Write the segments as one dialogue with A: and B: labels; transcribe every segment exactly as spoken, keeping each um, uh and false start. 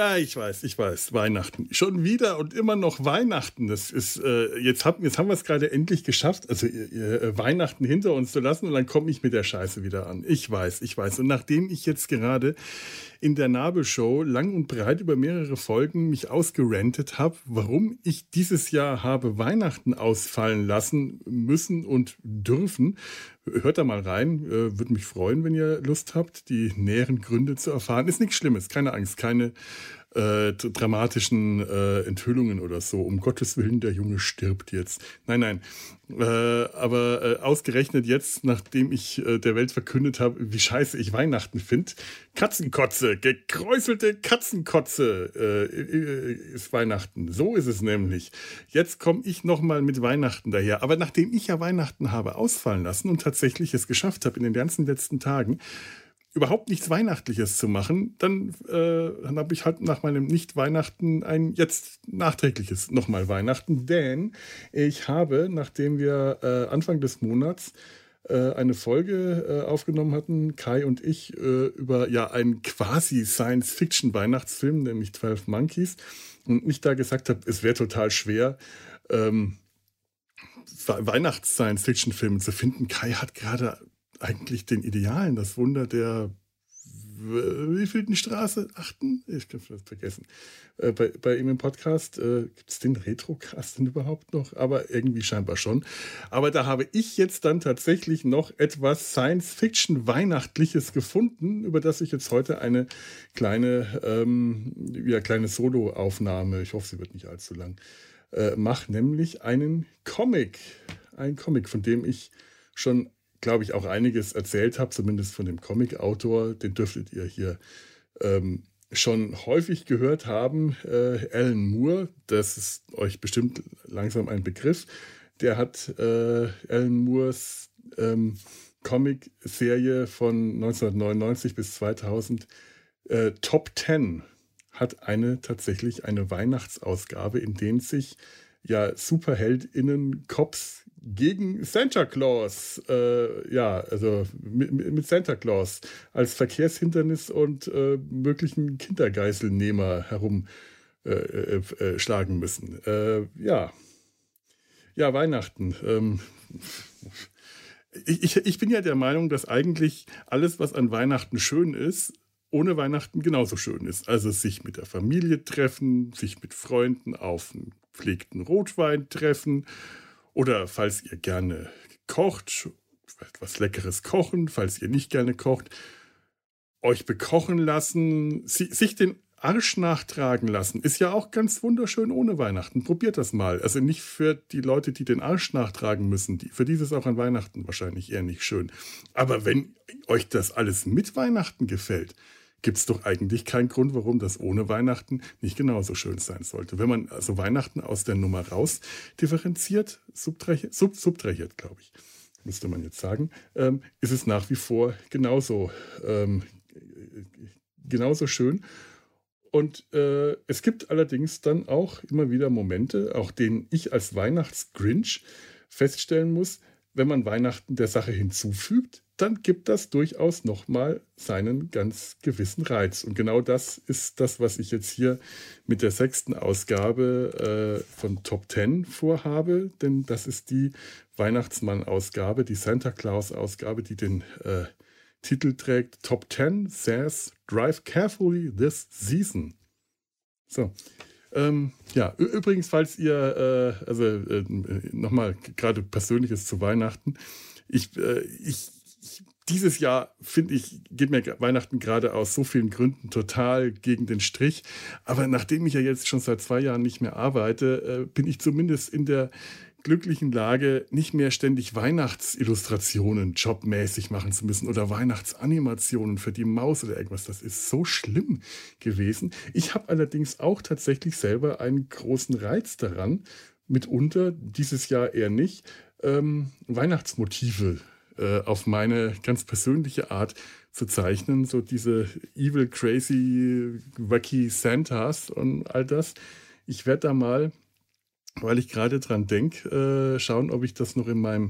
A: Ja, ich weiß, ich weiß. Weihnachten. Schon wieder und immer noch Weihnachten. Das ist, äh, jetzt, hab, jetzt haben wir es gerade endlich geschafft, also äh, Weihnachten hinter uns zu lassen und dann komme ich mit der Scheiße wieder an. Ich weiß, ich weiß. Und nachdem ich jetzt gerade in der Nabelshow lang und breit über mehrere Folgen mich ausgerantet habe, warum ich dieses Jahr habe Weihnachten ausfallen lassen müssen und dürfen, hört da mal rein. Äh, würde mich freuen, wenn ihr Lust habt, die näheren Gründe zu erfahren. Ist nichts Schlimmes, keine Angst, keine äh, dramatischen äh, Enthüllungen oder so. Um Gottes Willen, der Junge stirbt jetzt. Nein, nein. Äh, aber äh, ausgerechnet jetzt, nachdem ich äh, der Welt verkündet habe, wie scheiße ich Weihnachten finde, Katzenkotze, gekräuselte Katzenkotze äh, ist Weihnachten. So ist es nämlich. Jetzt komme ich nochmal mit Weihnachten daher. Aber nachdem ich ja Weihnachten habe ausfallen lassen und tatsächlich es geschafft habe, in den ganzen letzten Tagen überhaupt nichts Weihnachtliches zu machen, dann, äh, dann habe ich halt nach meinem Nicht-Weihnachten ein jetzt nachträgliches nochmal Weihnachten, denn ich habe, nachdem wir äh, Anfang des Monats äh, eine Folge äh, aufgenommen hatten, Kai und ich, äh, über ja einen quasi Science-Fiction-Weihnachtsfilm, nämlich zwölf Monkeys, und ich da gesagt habe, es wäre total schwer, ähm, Weihnachts-Science-Fiction-Filme zu finden. Kai hat gerade eigentlich den Idealen, das Wunder der wievielten Straße? Achten? Ich kann das vergessen. Äh, bei, bei ihm im Podcast äh, gibt es den Retrocast denn überhaupt noch? Aber irgendwie scheinbar schon. Aber da habe ich jetzt dann tatsächlich noch etwas Science-Fiction-Weihnachtliches gefunden, über das ich jetzt heute eine kleine, ähm, ja, kleine Solo-Aufnahme, ich hoffe, sie wird nicht allzu lang, äh, mache, nämlich einen Comic. Ein Comic, von dem ich schon, glaube ich, auch einiges erzählt habe, zumindest von dem Comic-Autor. Den dürftet ihr hier ähm, schon häufig gehört haben. Äh, Alan Moore, das ist euch bestimmt langsam ein Begriff. Der hat äh, Alan Moores ähm, Comic-Serie von neunzehnhundertneunundneunzig bis zweitausend, äh, Top Ten, hat eine tatsächlich eine Weihnachtsausgabe, in der sich ja SuperheldInnen, Cops gegen Santa Claus, äh, ja, also mit, mit Santa Claus als Verkehrshindernis und äh, möglichen Kindergeiselnehmer herum äh, äh, schlagen müssen. Äh, ja. Ja, Weihnachten. Ähm, ich, ich bin ja der Meinung, dass eigentlich alles, was an Weihnachten schön ist, ohne Weihnachten genauso schön ist. Also sich mit der Familie treffen, sich mit Freunden auf einen gepflegten Rotwein treffen oder falls ihr gerne kocht, etwas Leckeres kochen, falls ihr nicht gerne kocht, euch bekochen lassen, sich den Arsch nachtragen lassen, ist ja auch ganz wunderschön ohne Weihnachten. Probiert das mal. Also nicht für die Leute, die den Arsch nachtragen müssen. Die, für die ist es auch an Weihnachten wahrscheinlich eher nicht schön. Aber wenn euch das alles mit Weihnachten gefällt, gibt es doch eigentlich keinen Grund, warum das ohne Weihnachten nicht genauso schön sein sollte. Wenn man also Weihnachten aus der Nummer raus differenziert, subtrahiert, sub, subtrahiert, glaube ich, müsste man jetzt sagen, ähm, ist es nach wie vor genauso, ähm, genauso schön. Und äh, es gibt allerdings dann auch immer wieder Momente, auch denen ich als Weihnachtsgrinch feststellen muss, wenn man Weihnachten der Sache hinzufügt, dann gibt das durchaus nochmal seinen ganz gewissen Reiz. Und genau das ist das, was ich jetzt hier mit der sechsten Ausgabe äh, von Top Ten vorhabe. Denn das ist die Weihnachtsmann-Ausgabe, die Santa Claus-Ausgabe, die den äh, Titel trägt: Top Ten says Drive carefully this season. So. Ähm, ja, übrigens, falls ihr, äh, also äh, nochmal gerade Persönliches zu Weihnachten, ich, äh, ich, ich dieses Jahr, finde ich, geht mir Weihnachten gerade aus so vielen Gründen total gegen den Strich. Aber nachdem ich ja jetzt schon seit zwei Jahren nicht mehr arbeite, äh, bin ich zumindest in der glücklichen Lage, nicht mehr ständig Weihnachtsillustrationen jobmäßig machen zu müssen oder Weihnachtsanimationen für die Maus oder irgendwas. Das ist so schlimm gewesen. Ich habe allerdings auch tatsächlich selber einen großen Reiz daran, mitunter, dieses Jahr eher nicht, ähm, Weihnachtsmotive äh, auf meine ganz persönliche Art zu zeichnen. So diese evil, crazy, wacky Santas und all das. Ich werde da mal, weil ich gerade dran denke, äh, schauen, ob ich das noch in meinem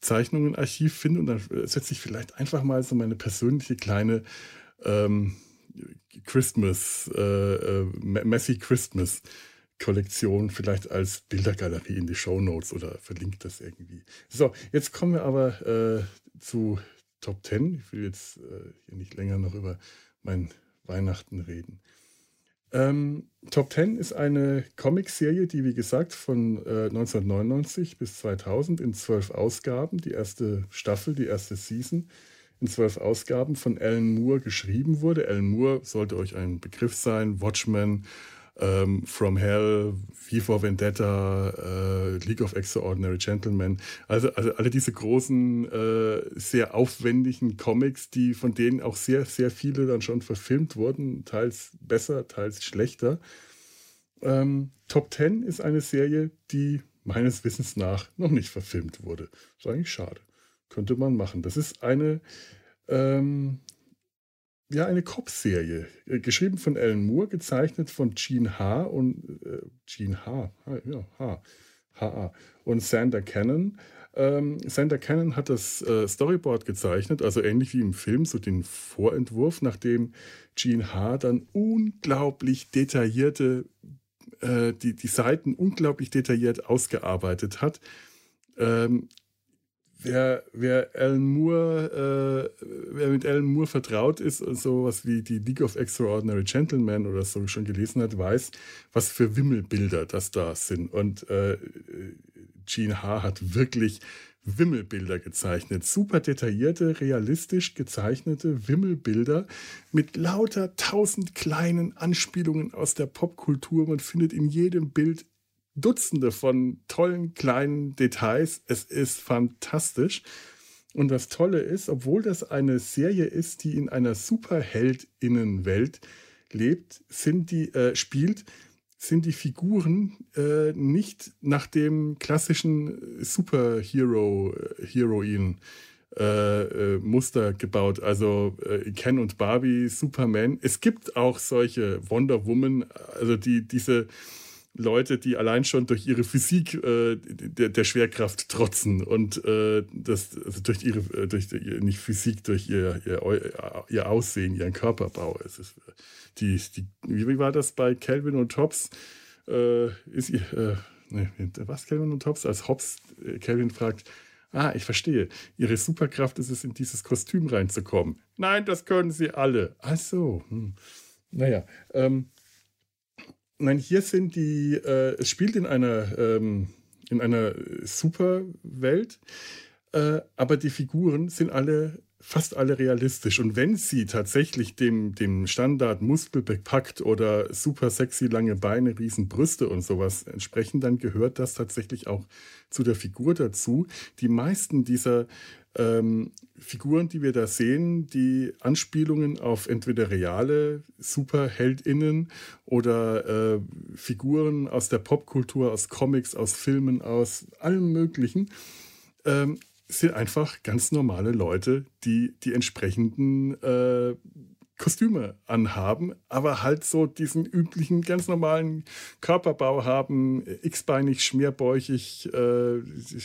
A: Zeichnungenarchiv finde. Und dann setze ich vielleicht einfach mal so meine persönliche kleine ähm, Christmas, äh, äh, Messy Christmas Kollektion vielleicht als Bildergalerie in die Shownotes oder verlinkt das irgendwie. So, jetzt kommen wir aber äh, zu Top Ten. Ich will jetzt äh, hier nicht länger noch über mein Weihnachten reden. Ähm, Top Ten ist eine Comicserie, die wie gesagt von äh, neunzehnhundertneunundneunzig bis zweitausend in zwölf Ausgaben, die erste Staffel, die erste Season, in zwölf Ausgaben von Alan Moore geschrieben wurde. Alan Moore sollte euch ein Begriff sein. Watchmen, ähm, From Hell, V for Vendetta, äh, League of Extraordinary Gentlemen. Also, also alle diese großen, äh, sehr aufwendigen Comics, die von denen auch sehr, sehr viele dann schon verfilmt wurden. Teils besser, teils schlechter. Ähm, Top Ten ist eine Serie, die meines Wissens nach noch nicht verfilmt wurde. Das ist eigentlich schade. Könnte man machen. Das ist eine, ähm, ja, eine Cop-Serie. Äh, geschrieben von Alan Moore, gezeichnet von Gene H. und äh, Gene H. H. Ja, H. H A. Und Sander Cannon. Ähm, Sander Cannon hat das äh, Storyboard gezeichnet, also ähnlich wie im Film, so den Vorentwurf, nachdem Gene H. dann unglaublich detaillierte, äh, die, die Seiten unglaublich detailliert ausgearbeitet hat. Ähm, Wer, wer Alan Moore, äh, wer mit Alan Moore vertraut ist und sowas wie die League of Extraordinary Gentlemen oder so schon gelesen hat, weiß, was für Wimmelbilder das da sind. Und äh, Gene H. hat wirklich Wimmelbilder gezeichnet. Super detaillierte, realistisch gezeichnete Wimmelbilder mit lauter tausend kleinen Anspielungen aus der Popkultur. Man findet in jedem Bild Dutzende von tollen kleinen Details. Es ist fantastisch. Und das Tolle ist, obwohl das eine Serie ist, die in einer Superheldinnenwelt lebt, sind die, äh, spielt, sind die Figuren äh, nicht nach dem klassischen Superhero-Heroin äh, äh, Muster gebaut. Also äh, Ken und Barbie, Superman. Es gibt auch solche Wonder Woman, also die diese Leute, die allein schon durch ihre Physik äh, der, der Schwerkraft trotzen und äh, das also durch ihre äh, durch die, nicht Physik, durch ihr, ihr, ihr Aussehen, ihren Körperbau. Es ist die, die wie war das bei Calvin und Hobbes? Äh, ist ihr äh, nee, was Calvin und Hobbes? Als Hobbes äh, Calvin fragt: Ah, ich verstehe. Ihre Superkraft ist es, in dieses Kostüm reinzukommen. Nein, das können sie alle. Ach so. Hm. Naja, ähm, Nein, hier sind die, äh, es spielt in einer, ähm, in einer Superwelt, äh, aber die Figuren sind alle, fast alle realistisch. Und wenn sie tatsächlich dem, dem Standard Muskel bepackt oder super sexy lange Beine, riesen Brüste und sowas entsprechen, dann gehört das tatsächlich auch zu der Figur dazu. Die meisten dieser ähm, Figuren, die wir da sehen, die Anspielungen auf entweder reale SuperheldInnen oder äh, Figuren aus der Popkultur, aus Comics, aus Filmen, aus allem Möglichen, ähm, sind einfach ganz normale Leute, die die entsprechenden äh, Kostüme anhaben, aber halt so diesen üblichen, ganz normalen Körperbau haben, x-beinig, schmerbäuchig, äh,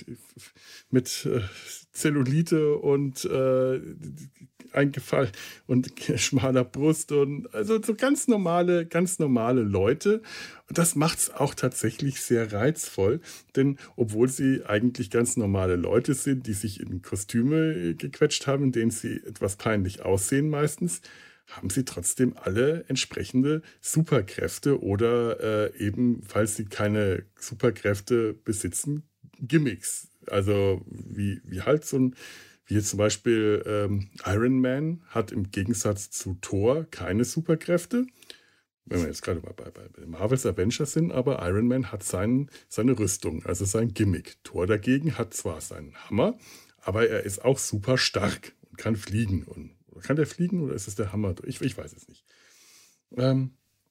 A: mit äh, Zellulite und äh, eingefallen und schmaler Brust und also so ganz normale, ganz normale Leute. Und das macht es auch tatsächlich sehr reizvoll, denn obwohl sie eigentlich ganz normale Leute sind, die sich in Kostüme gequetscht haben, in denen sie etwas peinlich aussehen meistens, haben sie trotzdem alle entsprechende Superkräfte oder äh, eben, falls sie keine Superkräfte besitzen, Gimmicks. Also wie, wie halt so ein, wie jetzt zum Beispiel ähm, Iron Man hat im Gegensatz zu Thor keine Superkräfte. Wenn wir jetzt gerade mal bei, bei, bei Marvel's Avengers sind, aber Iron Man hat seinen, seine Rüstung, also sein Gimmick. Thor dagegen hat zwar seinen Hammer, aber er ist auch super stark und kann fliegen. Und kann der fliegen oder ist es der Hammer? Ich, ich weiß es nicht. Ähm,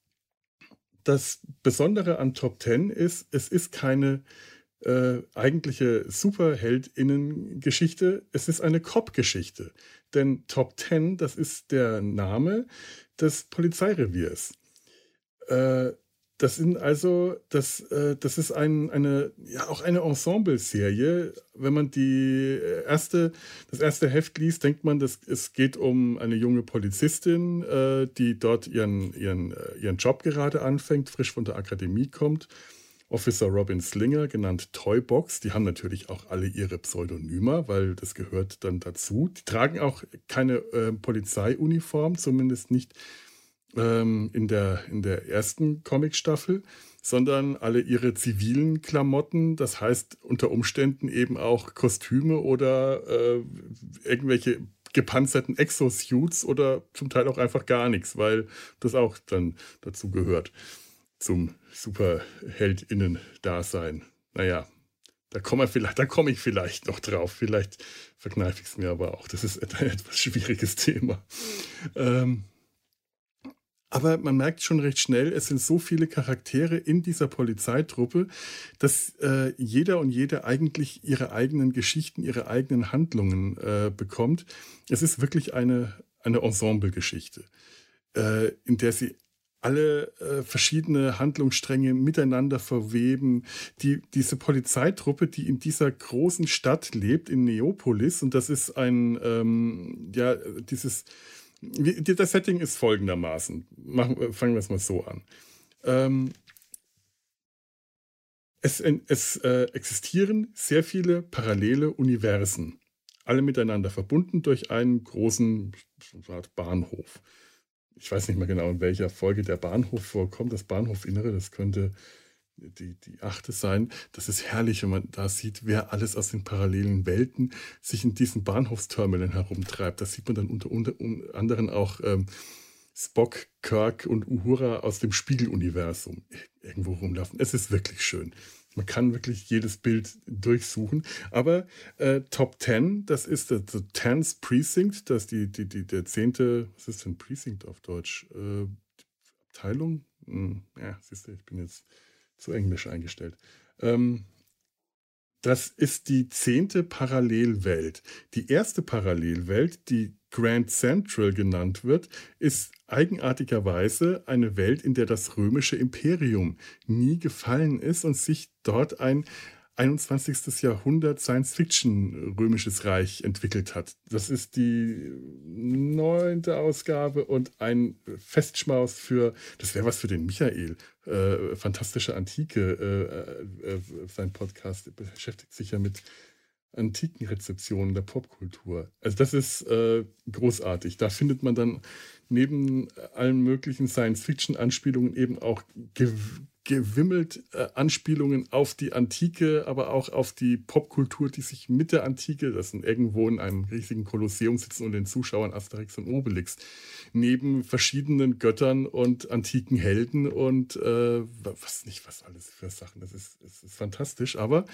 A: das Besondere an Top Ten ist, es ist keine äh, eigentliche Superheldinnen-Geschichte, es ist eine Cop-Geschichte. Denn Top Ten, das ist der Name des Polizeireviers. Äh, Das sind also, das, äh, das ist ein, eine, ja, auch eine Ensemble-Serie. Wenn man die äh, erste, das erste Heft liest, denkt man, dass es geht um eine junge Polizistin, äh, die dort ihren, ihren, äh, ihren Job gerade anfängt, frisch von der Akademie kommt. Officer Robin Slinger, genannt Toybox. Die haben natürlich auch alle ihre Pseudonyme, weil das gehört dann dazu. Die tragen auch keine äh, Polizeiuniform, zumindest nicht ähm, in der, in der ersten Comicstaffel, sondern alle ihre zivilen Klamotten, das heißt unter Umständen eben auch Kostüme oder äh, irgendwelche gepanzerten Exosuits oder zum Teil auch einfach gar nichts, weil das auch dann dazu gehört zum SuperheldInnen-Dasein. Naja, da komme ich vielleicht, da komme ich vielleicht noch drauf. Vielleicht verkneife ich es mir aber auch. Das ist ein etwas schwieriges Thema. Ähm, aber man merkt schon recht schnell, es sind so viele Charaktere in dieser Polizeitruppe, dass äh, jeder und jede eigentlich ihre eigenen Geschichten, ihre eigenen Handlungen äh, bekommt. Es ist wirklich eine, eine Ensemble-Geschichte, äh, in der sie alle äh, verschiedene Handlungsstränge miteinander verweben. Die, diese Polizeitruppe, die in dieser großen Stadt lebt, in Neopolis, und das ist ein, ähm, ja, dieses wie- das Setting ist folgendermaßen. Machen, äh, fangen wir es mal so an. Ähm, es es äh, existieren sehr viele parallele Universen, alle miteinander verbunden durch einen großen so eine Art Bahnhof. Ich weiß nicht mehr genau, in welcher Folge der Bahnhof vorkommt. Das Bahnhofinnere, das könnte die, die achte sein. Das ist herrlich, wenn man da sieht, wer alles aus den parallelen Welten sich in diesen Bahnhofsterminalen herumtreibt. Das sieht man dann unter, unter anderem auch ähm, Spock, Kirk und Uhura aus dem Spiegeluniversum irgendwo rumlaufen. Es ist wirklich schön. Man kann wirklich jedes Bild durchsuchen. Aber äh, Top Ten, das ist der, der Tenth Precinct, das ist die, die, die, der zehnte, was ist denn Precinct auf Deutsch? Äh, Abteilung? Hm, ja, siehst du, ich bin jetzt zu englisch eingestellt. Ähm, das ist die zehnte Parallelwelt. Die erste Parallelwelt, die Grand Central genannt wird, ist eigenartigerweise eine Welt, in der das römische Imperium nie gefallen ist und sich dort ein einundzwanzigsten. Jahrhundert Science-Fiction-römisches Reich entwickelt hat. Das ist die neunte Ausgabe und ein Festschmaus für, das wäre was für den Michael, äh, fantastische Antike, äh, äh, sein Podcast beschäftigt sich ja mit Antikenrezeptionen der Popkultur. Also das ist äh, großartig. Da findet man dann neben allen möglichen Science-Fiction-Anspielungen eben auch gew gewimmelt äh, Anspielungen auf die Antike, aber auch auf die Popkultur, die sich mit der Antike, das sind irgendwo in einem riesigen Kolosseum sitzen und den Zuschauern Asterix und Obelix, neben verschiedenen Göttern und antiken Helden und äh, was nicht, was alles für Sachen. Das ist, das ist fantastisch, aber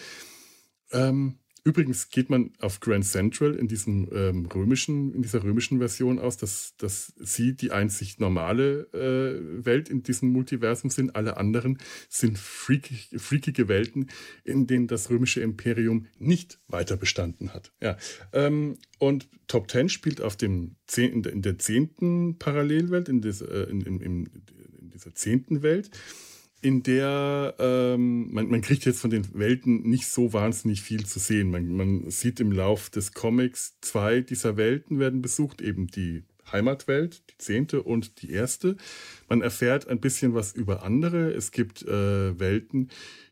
A: ähm, übrigens geht man auf Grand Central in diesem ähm, römischen, in dieser römischen Version aus, dass, dass sie die einzig normale äh, Welt in diesem Multiversum sind. Alle anderen sind freakig, freakige Welten, in denen das römische Imperium nicht weiter bestanden hat. Ja, ähm, und Top Ten spielt auf dem zehn, in, der, in der zehnten Parallelwelt, in, des, äh, in, in, in, in dieser zehnten Welt, in der ähm, man, man kriegt jetzt von den Welten nicht so wahnsinnig viel zu sehen. Man, man sieht im Lauf des Comics, zwei dieser Welten werden besucht, eben die Heimatwelt, die zehnte und die erste. Man erfährt ein bisschen was über andere. Es gibt äh, Welten,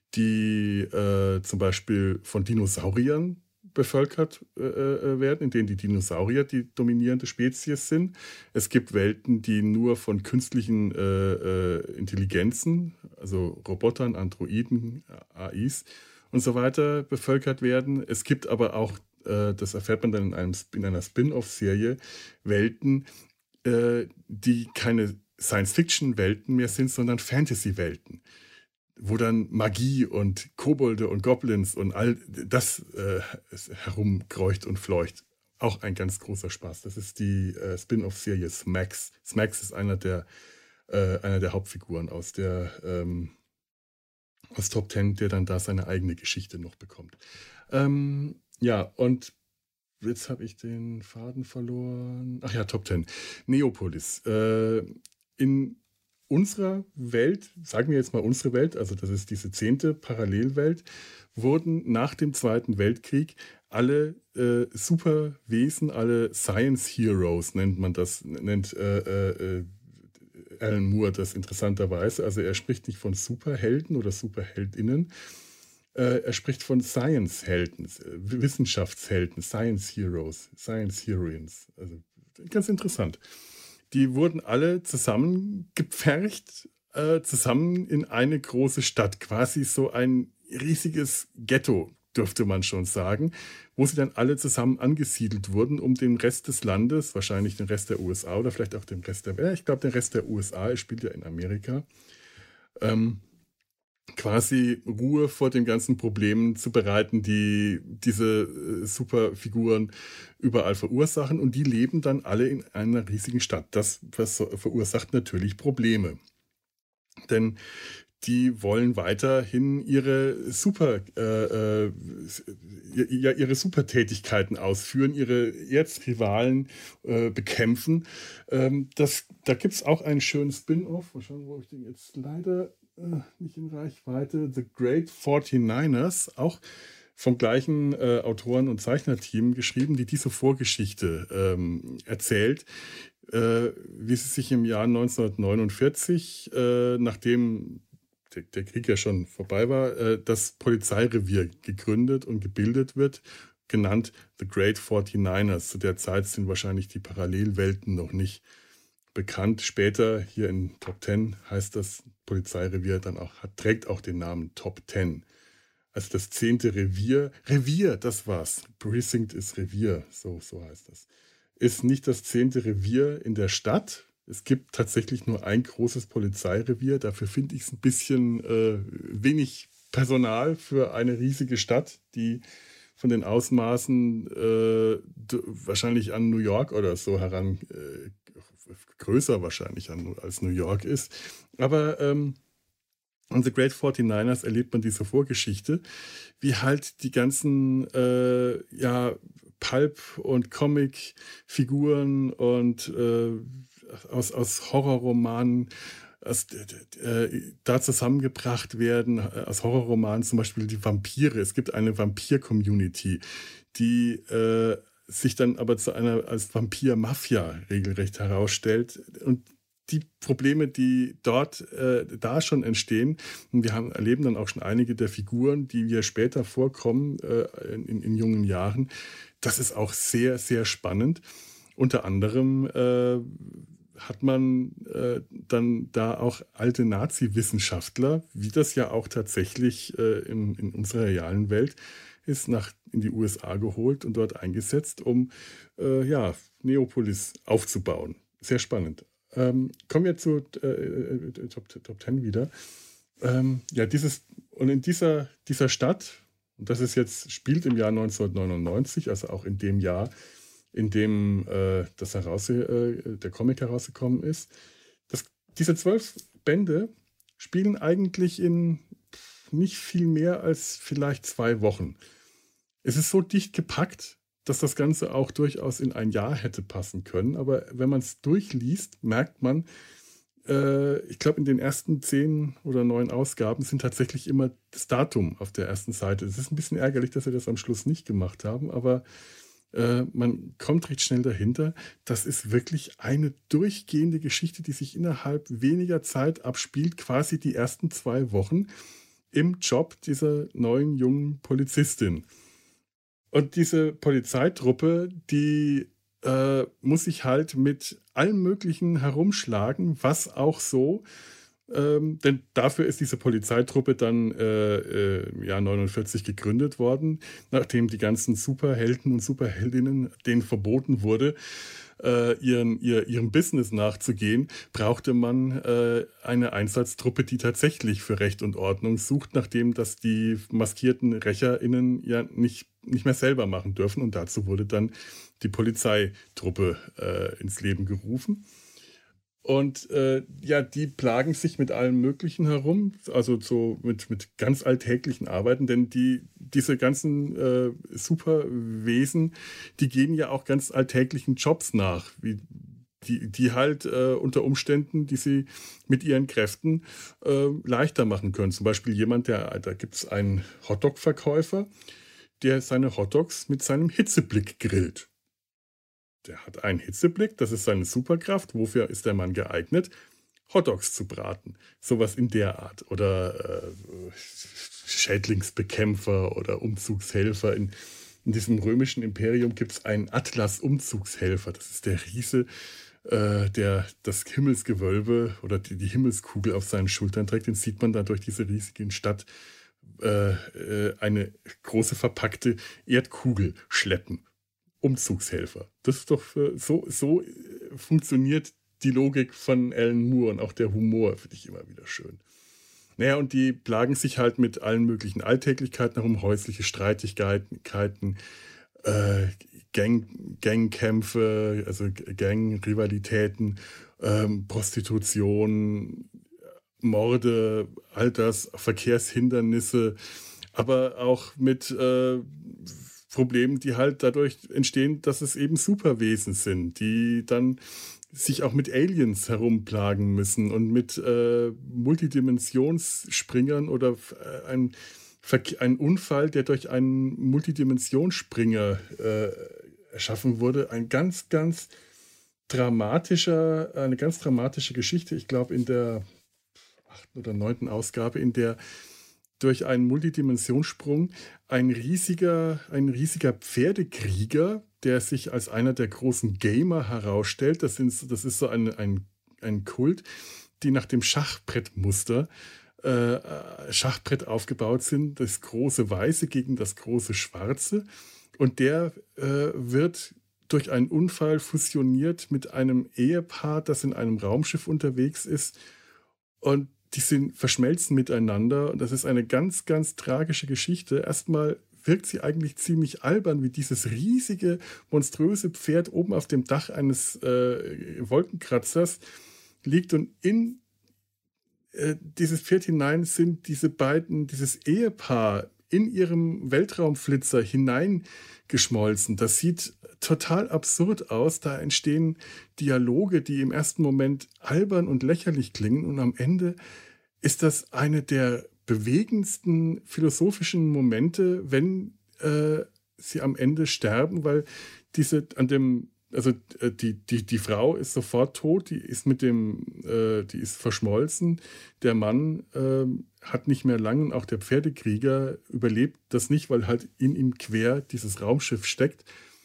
A: die äh, zum Beispiel von Dinosauriern bevölkert äh, äh, werden, in denen die Dinosaurier die dominierende Spezies sind. Es gibt Welten, die nur von künstlichen äh, äh, Intelligenzen, also Robotern, Androiden, A Is und so weiter bevölkert werden. Es gibt aber auch, äh, das erfährt man dann in, einem, in einer Spin-off-Serie, Welten, äh, die keine Science-Fiction-Welten mehr sind, sondern Fantasy-Welten, wo dann Magie und Kobolde und Goblins und all das äh, herumkreucht und fleucht. Auch ein ganz großer Spaß. Das ist die äh, Spin-off-Serie Smax. Smax ist einer der, äh, einer der Hauptfiguren aus der ähm, aus Top Ten, der dann da seine eigene Geschichte noch bekommt. Ähm, ja, und jetzt habe ich den Faden verloren. Ach ja, Top Ten. Neopolis. Äh, in unserer Welt, sagen wir jetzt mal unsere Welt, also das ist diese zehnte Parallelwelt, wurden nach dem Zweiten Weltkrieg alle äh, Superwesen, alle Science Heroes nennt man das, nennt äh, äh, Alan Moore das interessanterweise. Also er spricht nicht von Superhelden oder Superheldinnen, äh, er spricht von Science-Helden, äh, Wissenschaftshelden, Science Heroes, Science Heroines. Also ganz interessant. Die wurden alle zusammengepfercht, äh, zusammen in eine große Stadt, quasi so ein riesiges Ghetto, dürfte man schon sagen, wo sie dann alle zusammen angesiedelt wurden, um den Rest des Landes, wahrscheinlich den Rest der U S A oder vielleicht auch den Rest der Welt, ich glaube den Rest der U S A, es spielt ja in Amerika, ähm, quasi Ruhe vor den ganzen Problemen zu bereiten, die diese äh, Superfiguren überall verursachen. Und die leben dann alle in einer riesigen Stadt. Das vers- verursacht natürlich Probleme. Denn die wollen weiterhin ihre Super, äh, äh, ja, ihre Supertätigkeiten ausführen, ihre Erzrivalen äh, bekämpfen. Ähm, das, da gibt es auch einen schönen Spin-off, wahrscheinlich, wo ich den jetzt leider äh, nicht in Reichweite, The Great forty-niners, auch vom gleichen äh, Autoren- und Zeichnerteam geschrieben, die diese Vorgeschichte ähm, erzählt, äh, wie sie sich im Jahr neunzehnhundertneunundvierzig, äh, nachdem der, der Krieg ja schon vorbei war, äh, das Polizeirevier gegründet und gebildet wird, genannt The Great forty-niners. Zu der Zeit sind wahrscheinlich die Parallelwelten noch nicht bekannt. Später hier in Top Ten heißt das Polizeirevier dann auch, hat, trägt auch den Namen Top Ten. Also das zehnte Revier. Revier, das war's. Precinct ist Revier, so, so heißt das. Ist nicht das zehnte Revier in der Stadt. Es gibt tatsächlich nur ein großes Polizeirevier. Dafür finde ich es ein bisschen äh, wenig Personal für eine riesige Stadt, die von den Ausmaßen äh, d- wahrscheinlich an New York oder so heran, äh, größer wahrscheinlich an, als New York ist. Aber ähm, an The Great forty-niners erlebt man diese Vorgeschichte, wie halt die ganzen äh, ja, Pulp- und Comic-Figuren und äh, aus, aus Horrorromanen aus, äh, da zusammengebracht werden. Aus Horrorromanen zum Beispiel die Vampire. Es gibt eine Vampir-Community, die äh, sich dann aber zu einer als Vampir-Mafia regelrecht herausstellt. Und die Probleme, die dort äh, da schon entstehen, und wir haben, erleben dann auch schon einige der Figuren, die wir später vorkommen äh, in, in jungen Jahren, das ist auch sehr, sehr spannend. Unter anderem äh, hat man äh, dann da auch alte Nazi-Wissenschaftler, wie das ja auch tatsächlich äh, in, in unserer realen Welt ist, nach in die U S A geholt und dort eingesetzt, um äh, ja, Neopolis aufzubauen. Sehr spannend. Ähm, kommen wir zu äh, äh, Top, Top Ten wieder. Ähm, ja, dieses, und in dieser, dieser Stadt, und das ist jetzt, spielt im Jahr neunzehnhundertneunundneunzig, also auch in dem Jahr, in dem äh, das heraus, äh, der Comic herausgekommen ist. Das, diese zwölf Bände spielen eigentlich in nicht viel mehr als vielleicht zwei Wochen. Es ist so dicht gepackt, dass das Ganze auch durchaus in ein Jahr hätte passen können. Aber wenn man es durchliest, merkt man, äh, ich glaube, in den ersten zehn oder neun Ausgaben sind tatsächlich immer das Datum auf der ersten Seite. Es ist ein bisschen ärgerlich, dass wir das am Schluss nicht gemacht haben, aber äh, man kommt recht schnell dahinter. Das ist wirklich eine durchgehende Geschichte, die sich innerhalb weniger Zeit abspielt, quasi die ersten zwei Wochen im Job dieser neuen jungen Polizistin. Und diese Polizeitruppe, die äh, muss sich halt mit allem Möglichen herumschlagen, was auch so, ähm, denn dafür ist diese Polizeitruppe dann äh, äh, im Jahr neunundvierzig gegründet worden, nachdem die ganzen Superhelden und Superheldinnen denen verboten wurde, äh, ihren, ihr, ihrem Business nachzugehen, brauchte man äh, eine Einsatztruppe, die tatsächlich für Recht und Ordnung sucht, nachdem das die maskierten RächerInnen ja nicht, nicht mehr selber machen dürfen. Und dazu wurde dann die Polizeitruppe äh, ins Leben gerufen. Und äh, ja, die plagen sich mit allem Möglichen herum, also so mit, mit ganz alltäglichen Arbeiten, denn die, diese ganzen äh, Superwesen, die gehen ja auch ganz alltäglichen Jobs nach, wie die, die halt äh, unter Umständen, die sie mit ihren Kräften äh, leichter machen können. Zum Beispiel jemand, der, da gibt es einen Hotdog-Verkäufer, der seine Hotdogs mit seinem Hitzeblick grillt. Der hat einen Hitzeblick, das ist seine Superkraft. Wofür ist der Mann geeignet? Hotdogs zu braten. Sowas in der Art. Oder äh, Schädlingsbekämpfer oder Umzugshelfer. In, in diesem römischen Imperium gibt es einen Atlas-Umzugshelfer. Das ist der Riese, äh, der das Himmelsgewölbe oder die, die Himmelskugel auf seinen Schultern trägt. Den sieht man da durch diese riesige Stadt äh, äh, eine große verpackte Erdkugel schleppen. Umzugshelfer. Das ist doch für, so, so funktioniert die Logik von Alan Moore und auch der Humor, finde ich immer wieder schön. Naja, und die plagen sich halt mit allen möglichen Alltäglichkeiten herum, häusliche Streitigkeiten, äh, Gang, Gangkämpfe, also Gangrivalitäten, ähm, Prostitution, Morde, all das, Verkehrshindernisse, aber auch mit äh, Problemen, die halt dadurch entstehen, dass es eben Superwesen sind, die dann sich auch mit Aliens herumplagen müssen und mit äh, Multidimensionsspringern oder äh, ein, ein Unfall, der durch einen Multidimensionsspringer äh, erschaffen wurde. Ein ganz, ganz dramatischer, eine ganz dramatische Geschichte. Ich glaube, in der achten oder neunten Ausgabe, in der durch einen Multidimensionssprung ein riesiger, ein riesiger Pferdekrieger, der sich als einer der großen Gamer herausstellt. Das, sind, das ist so ein, ein, ein Kult, die nach dem Schachbrettmuster äh, Schachbrett aufgebaut sind. Das große Weiße gegen das große Schwarze. Und der äh, wird durch einen Unfall fusioniert mit einem Ehepaar, das in einem Raumschiff unterwegs ist. Und die sind verschmelzen miteinander. Und das ist eine ganz, ganz tragische Geschichte. Erstmal wirkt sie eigentlich ziemlich albern, wie dieses riesige, monströse Pferd oben auf dem Dach eines äh, Wolkenkratzers liegt. Und in äh, dieses Pferd hinein sind diese beiden, dieses Ehepaar in ihrem Weltraumflitzer hineingeschmolzen. Das sieht total absurd aus. Da entstehen Dialoge, die im ersten Moment albern und lächerlich klingen. Und am Ende ist das eine der bewegendsten philosophischen Momente, wenn äh, sie am Ende sterben, weil diese an dem, also äh, die, die, die Frau ist sofort tot, die ist mit dem, äh, die ist verschmolzen. Der Mann äh, hat nicht mehr lang und auch der Pferdekrieger überlebt das nicht, weil halt in ihm quer dieses Raumschiff steckt.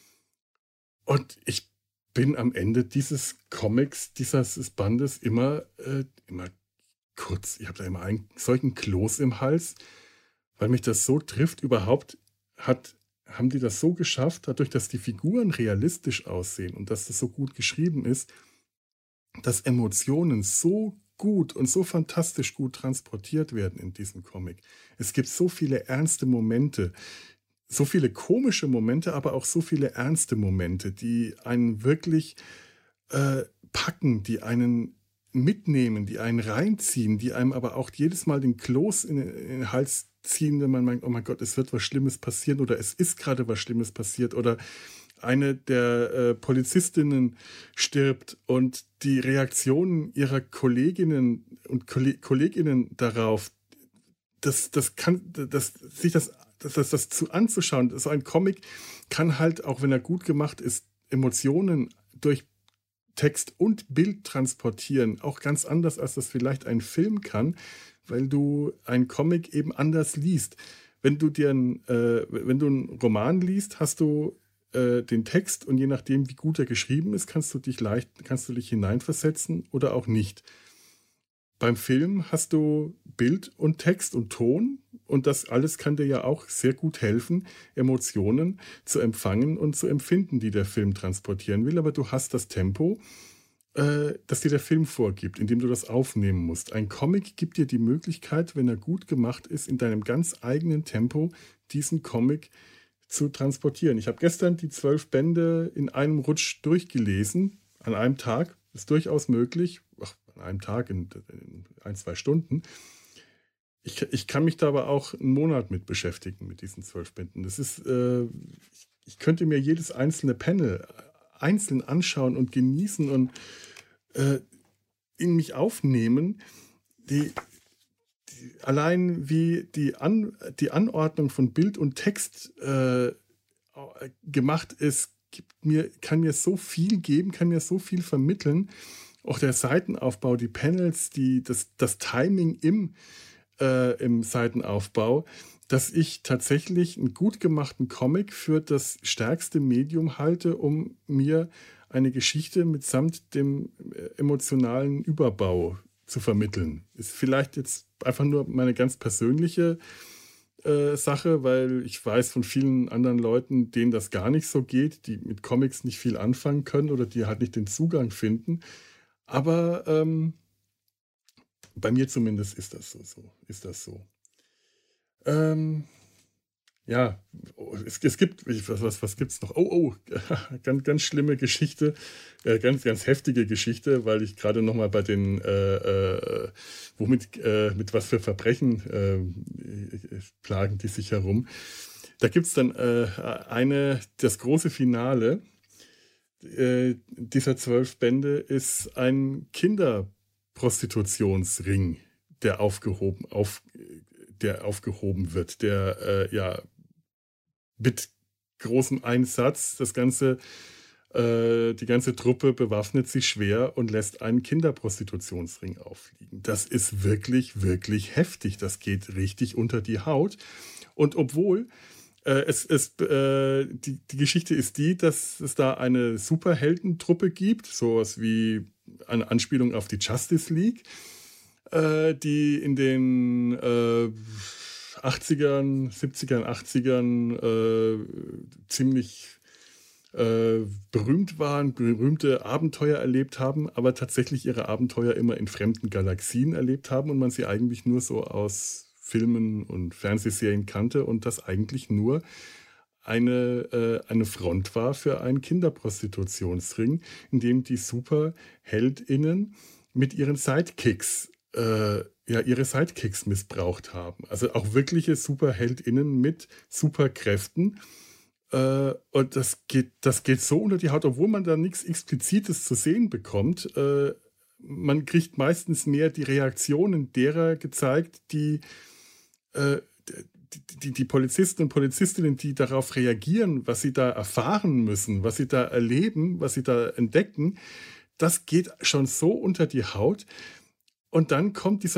A: Und ich bin am Ende dieses Comics, dieses Bandes immer, äh, immer kurz. Ich habe da immer einen solchen Kloß im Hals, weil mich das so trifft. Überhaupt hat, haben die das so geschafft, dadurch, dass die Figuren realistisch aussehen und dass das so gut geschrieben ist, dass Emotionen so gut und so fantastisch gut transportiert werden in diesem Comic. Es gibt so viele ernste Momente, so viele komische Momente, aber auch so viele ernste Momente, die einen wirklich äh, packen, die einen mitnehmen, die einen reinziehen, die einem aber auch jedes Mal den Kloß in, in den Hals ziehen, wenn man meint, oh mein Gott, es wird was Schlimmes passieren oder es ist gerade was Schlimmes passiert oder eine der äh, Polizistinnen stirbt und die Reaktionen ihrer Kolleginnen und Kolle- Kolleginnen darauf, das, das kann, das, sich das, das, das, das zu anzuschauen, so ein Comic kann halt, auch wenn er gut gemacht ist, Emotionen durch Text und Bild transportieren, auch ganz anders, als das vielleicht ein Film kann, weil du einen Comic eben anders liest. Wenn du dir ein, äh, wenn du einen Roman liest, hast du äh, den Text und je nachdem, wie gut er geschrieben ist, kannst du dich leicht, kannst du dich hineinversetzen oder auch nicht. Beim Film hast du Bild und Text und Ton und das alles kann dir ja auch sehr gut helfen, Emotionen zu empfangen und zu empfinden, die der Film transportieren will. Aber du hast das Tempo, äh, das dir der Film vorgibt, indem du das aufnehmen musst. Ein Comic gibt dir die Möglichkeit, wenn er gut gemacht ist, in deinem ganz eigenen Tempo diesen Comic zu transportieren. Ich habe gestern die zwölf Bände in einem Rutsch durchgelesen, an einem Tag. Ist durchaus möglich. Ach, an einem Tag, in, in ein, zwei Stunden. Ich, ich kann mich da aber auch einen Monat mit beschäftigen, mit diesen zwölf Bänden. Das ist, äh, ich, ich könnte mir jedes einzelne Panel einzeln anschauen und genießen und äh, in mich aufnehmen. Die, die, allein wie die, An, die Anordnung von Bild und Text äh, gemacht ist, gibt mir, kann mir so viel geben, kann mir so viel vermitteln. Auch der Seitenaufbau, die Panels, die, das, das Timing im, äh, im Seitenaufbau, dass ich tatsächlich einen gut gemachten Comic für das stärkste Medium halte, um mir eine Geschichte mitsamt dem äh, emotionalen Überbau zu vermitteln. Ist vielleicht jetzt einfach nur meine ganz persönliche äh, Sache, weil ich weiß von vielen anderen Leuten, denen das gar nicht so geht, die mit Comics nicht viel anfangen können oder die halt nicht den Zugang finden. Aber ähm, bei mir zumindest ist das so, so ist das so. Ähm, ja, es, es gibt, was, was, was gibt es noch? Oh, oh, ganz, ganz schlimme Geschichte, äh, ganz, ganz heftige Geschichte, weil ich gerade noch mal bei den, äh, äh, womit, äh, mit was für Verbrechen äh, plagen die sich herum. Da gibt es dann äh, eine, das große Finale äh, dieser zwölf Bände ist ein Kinderprostitutionsring, der aufgehoben, auf, der aufgehoben wird, der äh, ja mit großem Einsatz das ganze, äh, die ganze Truppe bewaffnet sich schwer und lässt einen Kinderprostitutionsring auffliegen. Das ist wirklich, wirklich heftig. Das geht richtig unter die Haut. Und obwohl äh, es, es, äh, die, die Geschichte ist die, dass es da eine Superheldentruppe gibt, sowas wie eine Anspielung auf die Justice League, äh, die in den äh, achtzigern, siebzigern, achtzigern äh, ziemlich äh, berühmt waren, berühmte Abenteuer erlebt haben, aber tatsächlich ihre Abenteuer immer in fremden Galaxien erlebt haben und man sie eigentlich nur so aus Filmen und Fernsehserien kannte und das eigentlich nur eine, äh, eine Front war für einen Kinderprostitutionsring, in dem die SuperheldInnen mit ihren Sidekicks äh, ja, ihre Sidekicks missbraucht haben. Also auch wirkliche SuperheldInnen mit Superkräften. Äh, und das geht, das geht so unter die Haut, obwohl man da nichts Explizites zu sehen bekommt. Äh, man kriegt meistens mehr die Reaktionen derer gezeigt, die, äh, die, die, die Polizisten und Polizistinnen, die darauf reagieren, was sie da erfahren müssen, was sie da erleben, was sie da entdecken. Das geht schon so unter die Haut. Und dann kommt dieser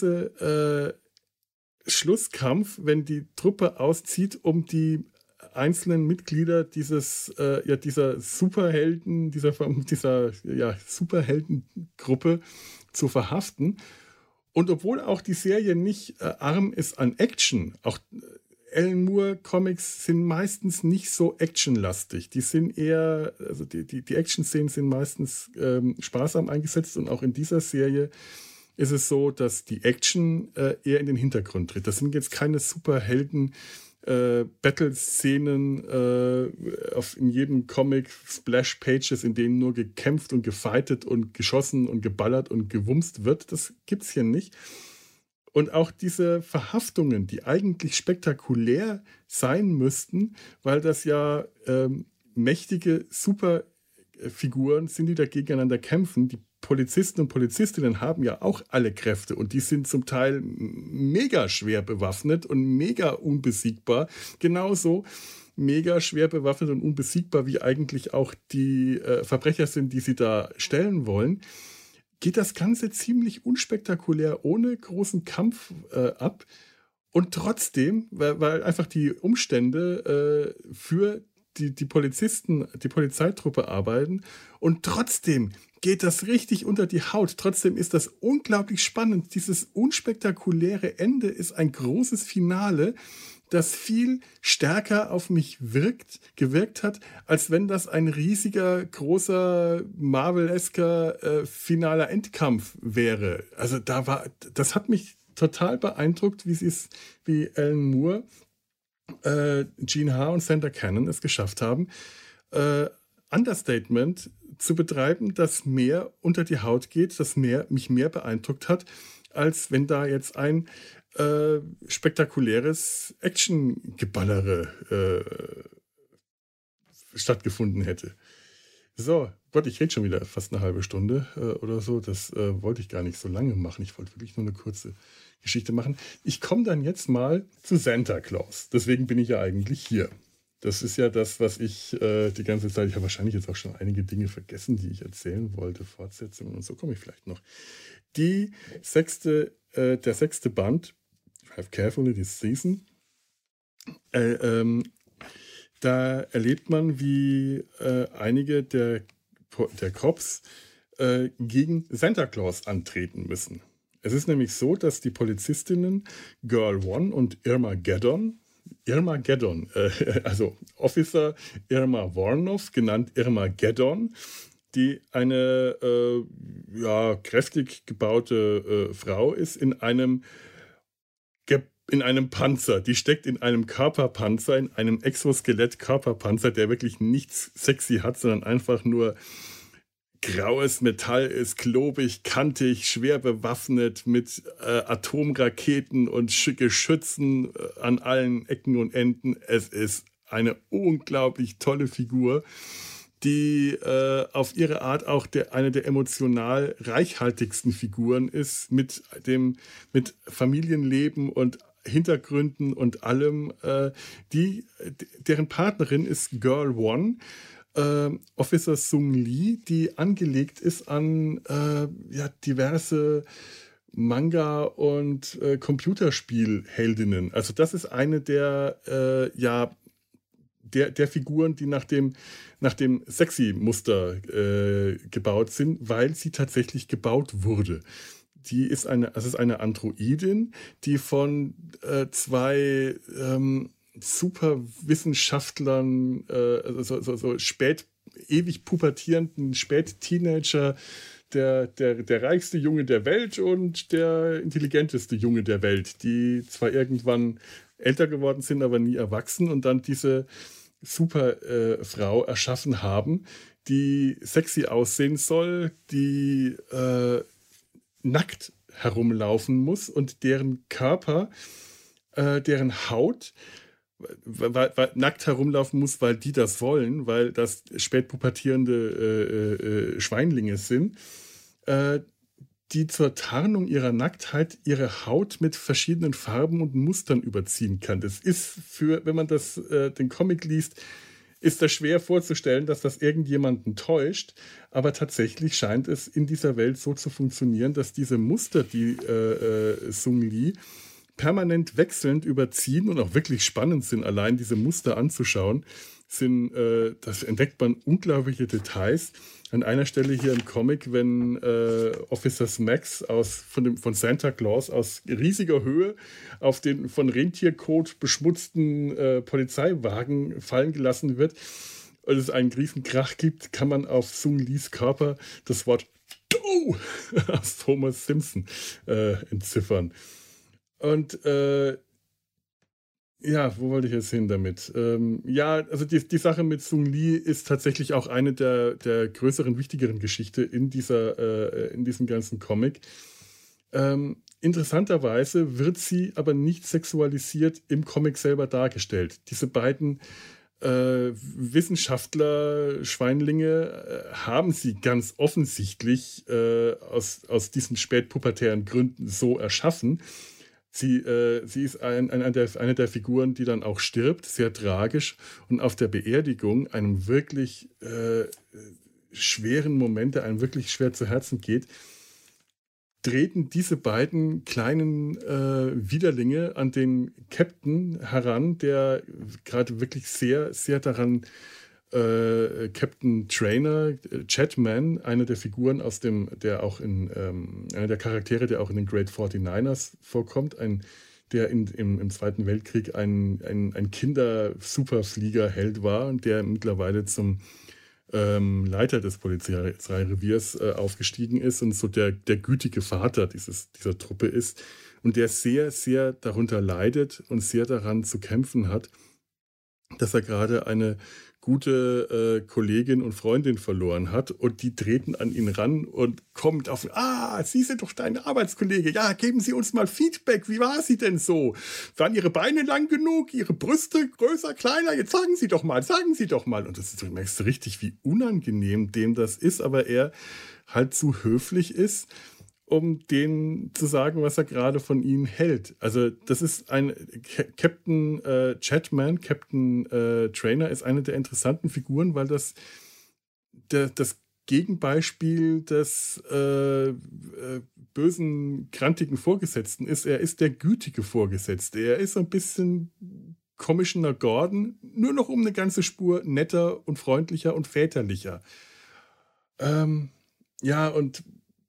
A: große äh, Schlusskampf, wenn die Truppe auszieht, um die einzelnen Mitglieder dieses, äh, ja, dieser Superhelden, dieser, dieser ja, Superheldengruppe zu verhaften. Und obwohl auch die Serie nicht äh, arm ist an Action, auch Alan Moore Comics sind meistens nicht so actionlastig. Die sind eher, also die, die, die Action-Szenen sind meistens ähm, sparsam eingesetzt und auch in dieser Serie ist es so, dass die Action äh, eher in den Hintergrund tritt. Das sind jetzt keine Superhelden äh, Battle-Szenen äh, auf, in jedem Comic, Splash-Pages, in denen nur gekämpft und gefightet und geschossen und geballert und gewumst wird. Das gibt's hier nicht. Und auch diese Verhaftungen, die eigentlich spektakulär sein müssten, weil das ja ähm, mächtige Superfiguren sind, die da gegeneinander kämpfen. Die Polizisten und Polizistinnen haben ja auch alle Kräfte und die sind zum Teil mega schwer bewaffnet und mega unbesiegbar. Genauso mega schwer bewaffnet und unbesiegbar, wie eigentlich auch die äh, Verbrecher sind, die sie da stellen wollen. Geht das Ganze ziemlich unspektakulär, ohne großen Kampf äh, ab. Und trotzdem, weil, weil einfach die Umstände äh, für die, die Polizisten, die Polizeitruppe arbeiten. Und trotzdem geht das richtig unter die Haut. Trotzdem ist das unglaublich spannend. Dieses unspektakuläre Ende ist ein großes Finale, das viel stärker auf mich wirkt, gewirkt hat, als wenn das ein riesiger, großer, Marvel-esker äh, finaler Endkampf wäre. Also da war, das hat mich total beeindruckt, wie sie es, wie Alan Moore, äh, Gene Haar und Sandra Cannon es geschafft haben, äh, Understatement zu betreiben, das mehr unter die Haut geht, das mehr, mich mehr beeindruckt hat, als wenn da jetzt ein äh, spektakuläres Action-Geballere äh, stattgefunden hätte. So, Gott, ich rede schon wieder fast eine halbe Stunde äh, oder so. Das äh, wollte ich gar nicht so lange machen. Ich wollte wirklich nur eine kurze Geschichte machen. Ich komme dann jetzt mal zu Santa Claus. Deswegen bin ich ja eigentlich hier. Das ist ja das, was ich äh, die ganze Zeit, ich habe wahrscheinlich jetzt auch schon einige Dinge vergessen, die ich erzählen wollte, Fortsetzungen und so komme ich vielleicht noch. Die sechste, äh, der sechste Band, Drive Carefully This Season, äh, ähm, da erlebt man, wie äh, einige der, der Cops äh, gegen Santa Claus antreten müssen. Es ist nämlich so, dass die Polizistinnen Girl One und Irma Geddon, Irma Geddon, äh, also Officer Irma Warnoff, genannt Irma Geddon, die eine äh, ja, kräftig gebaute äh, Frau ist, in einem in einem Panzer. Die steckt in einem Körperpanzer, in einem Exoskelett-Körperpanzer, der wirklich nichts sexy hat, sondern einfach nur graues Metall ist, klobig, kantig, schwer bewaffnet mit äh, Atomraketen und Sch- Geschützen äh, an allen Ecken und Enden. Es ist eine unglaublich tolle Figur, die äh, auf ihre Art auch der, eine der emotional reichhaltigsten Figuren ist, mit dem mit Familienleben und Hintergründen und allem. Äh, die, deren Partnerin ist Girl One, äh, Officer Sung Lee, die angelegt ist an äh, ja, diverse Manga- und äh, Computerspielheldinnen. Also das ist eine der äh, ja der, der Figuren, die nach dem, nach dem Sexy-Muster äh, gebaut sind, weil sie tatsächlich gebaut wurde. Die ist eine, das ist eine Androidin, die von äh, zwei ähm, Superwissenschaftlern, äh, so, so, so spät, ewig pubertierenden Spät-Teenager, der, der, der reichste Junge der Welt und der intelligenteste Junge der Welt, die zwar irgendwann älter geworden sind, aber nie erwachsen und dann diese super äh, Frau erschaffen haben, die sexy aussehen soll, die äh, nackt herumlaufen muss und deren Körper, äh, deren Haut weil, weil, nackt herumlaufen muss, weil die das wollen, weil das spätpubertierende äh, äh, Schweinlinge sind, äh, die zur Tarnung ihrer Nacktheit ihre Haut mit verschiedenen Farben und Mustern überziehen kann. Das ist für, wenn man das, äh, den Comic liest, ist das schwer vorzustellen, dass das irgendjemanden täuscht. Aber tatsächlich scheint es in dieser Welt so zu funktionieren, dass diese Muster, die äh, äh, Sung Lee permanent wechselnd überziehen und auch wirklich spannend sind, allein diese Muster anzuschauen, sind, äh, das entdeckt man unglaubliche Details. An einer Stelle hier im Comic, wenn äh, Officer Max aus, von, dem, von Santa Claus aus riesiger Höhe auf den von Rentierkot beschmutzten äh, Polizeiwagen fallen gelassen wird und es einen Riesenkrach gibt, kann man auf Sung Lees Körper das Wort Du aus Homer Simpson äh, entziffern. Und äh, ja, wo wollte ich jetzt hin damit? Ähm, ja, also die, die Sache mit Sung Lee ist tatsächlich auch eine der, der größeren, wichtigeren Geschichte in, dieser, äh, in diesem ganzen Comic. Ähm, interessanterweise wird sie aber nicht sexualisiert im Comic selber dargestellt. Diese beiden äh, Wissenschaftler, Schweinlinge, äh, haben sie ganz offensichtlich äh, aus, aus diesen spätpubertären Gründen so erschaffen. Sie, äh, sie ist ein, ein, eine, der, eine der Figuren, die dann auch stirbt, sehr tragisch. Und auf der Beerdigung, einem wirklich äh, schweren Moment, der einem wirklich schwer zu Herzen geht, treten diese beiden kleinen äh, Widerlinge an den Captain heran, der gerade wirklich sehr, sehr daran äh, Captain Trainer, Chatman, einer der Figuren aus dem, der auch in, ähm, einer der Charaktere, der auch in den Great forty-niners vorkommt, ein, der in, im, im Zweiten Weltkrieg ein, ein, ein Kinder-Superflieger-Held war und der mittlerweile zum ähm, Leiter des Polizeireviers äh, aufgestiegen ist und so der, der gütige Vater dieses, dieser Truppe ist und der sehr, sehr darunter leidet und sehr daran zu kämpfen hat, dass er gerade eine gute äh, Kollegin und Freundin verloren hat und die treten an ihn ran und kommt auf, ah, Sie sind doch dein Arbeitskollege, ja, geben Sie uns mal Feedback, wie war sie denn so? Waren Ihre Beine lang genug, Ihre Brüste größer, kleiner? Jetzt sagen Sie doch mal, sagen Sie doch mal. Und das ist, du merkst richtig, wie unangenehm dem das ist, aber er halt zu höflich ist, um denen zu sagen, was er gerade von ihnen hält. Also das ist ein Captain äh, Chatman, Captain äh, Trainer ist eine der interessanten Figuren, weil das der, das Gegenbeispiel des äh, äh, bösen, krantigen Vorgesetzten ist. Er ist der gütige Vorgesetzte. Er ist so ein bisschen Commissioner Gordon, nur noch um eine ganze Spur netter und freundlicher und väterlicher. Ähm, ja, und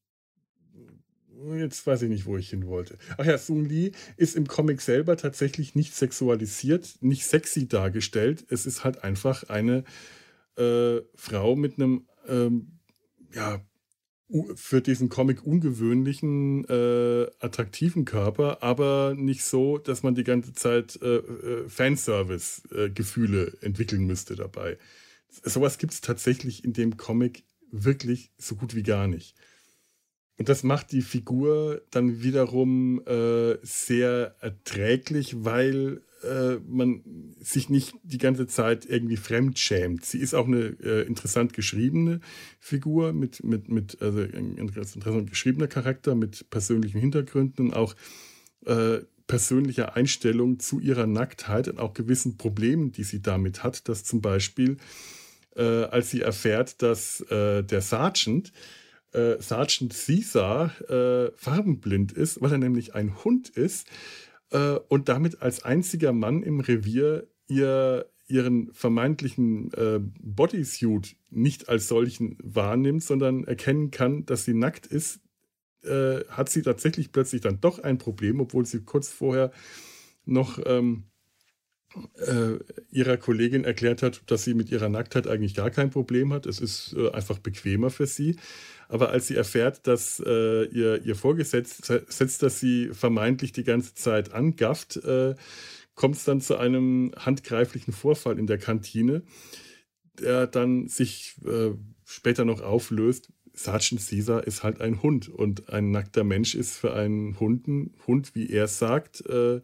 A: jetzt weiß ich nicht, wo ich hin wollte. Ach ja, Sung Lee ist im Comic selber tatsächlich nicht sexualisiert, nicht sexy dargestellt. Es ist halt einfach eine äh, Frau mit einem, ähm, ja, für diesen Comic ungewöhnlichen, äh, attraktiven Körper, aber nicht so, dass man die ganze Zeit äh, äh, Fanservice-Gefühle äh, entwickeln müsste dabei. Sowas gibt es tatsächlich in dem Comic wirklich so gut wie gar nicht. Und das macht die Figur dann wiederum äh, sehr erträglich, weil äh, man sich nicht die ganze Zeit irgendwie fremdschämt. Sie ist auch eine äh, interessant geschriebene Figur, mit, mit, mit also ein interessant geschriebener Charakter, mit persönlichen Hintergründen und auch äh, persönlicher Einstellung zu ihrer Nacktheit und auch gewissen Problemen, die sie damit hat. Dass zum Beispiel, äh, als sie erfährt, dass äh, der Sergeant Äh, Sergeant Caesar äh, farbenblind ist, weil er nämlich ein Hund ist äh, und damit als einziger Mann im Revier ihr, ihren vermeintlichen äh, Bodysuit nicht als solchen wahrnimmt, sondern erkennen kann, dass sie nackt ist, äh, hat sie tatsächlich plötzlich dann doch ein Problem, obwohl sie kurz vorher noch ähm, äh, ihrer Kollegin erklärt hat, dass sie mit ihrer Nacktheit eigentlich gar kein Problem hat. Es ist äh, einfach bequemer für sie. Aber als sie erfährt, dass äh, ihr, ihr Vorgesetzter sie vermeintlich die ganze Zeit angafft, äh, kommt es dann zu einem handgreiflichen Vorfall in der Kantine, der dann sich äh, später noch auflöst. Sergeant Caesar ist halt ein Hund und ein nackter Mensch ist für einen Hunden, Hund, wie er sagt, äh,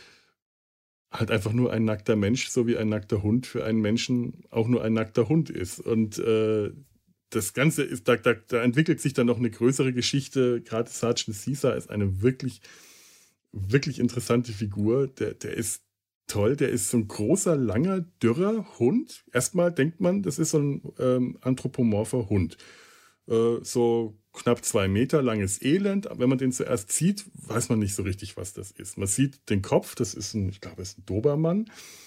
A: halt einfach nur ein nackter Mensch, so wie ein nackter Hund für einen Menschen auch nur ein nackter Hund ist. Und äh, das Ganze ist, da, da, da entwickelt sich dann noch eine größere Geschichte. Gerade Sergeant Caesar ist eine wirklich, wirklich interessante Figur. Der, der ist toll. Der ist so ein großer, langer, dürrer Hund. Erstmal denkt man, das ist so ein ähm, anthropomorpher Hund. Äh, so knapp zwei Meter langes Elend. Wenn man den zuerst sieht, weiß man nicht so richtig, was das ist. Man sieht den Kopf, das ist ein, ich glaube, das ist ein Dobermann.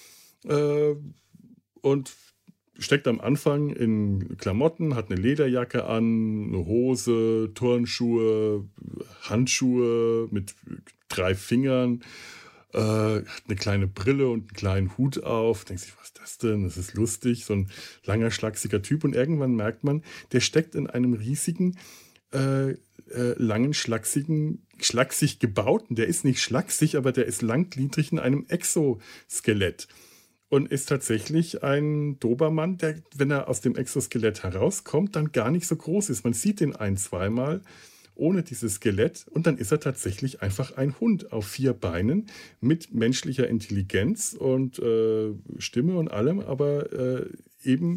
A: Äh, und steckt am Anfang in Klamotten, hat eine Lederjacke an, eine Hose, Turnschuhe, Handschuhe mit drei Fingern, äh, hat eine kleine Brille und einen kleinen Hut auf. Denkt sich, was ist das denn? Das ist lustig. So ein langer, schlachsiger Typ. Und irgendwann merkt man, der steckt in einem riesigen, äh, äh, langen, schlachsigen, schlaksig gebauten, der ist nicht schlaksig, aber der ist langgliedrig in einem Exoskelett. Und ist tatsächlich ein Dobermann, der, wenn er aus dem Exoskelett herauskommt, dann gar nicht so groß ist. Man sieht den ein-, zweimal ohne dieses Skelett und dann ist er tatsächlich einfach ein Hund auf vier Beinen mit menschlicher Intelligenz und äh, Stimme und allem, aber äh, eben,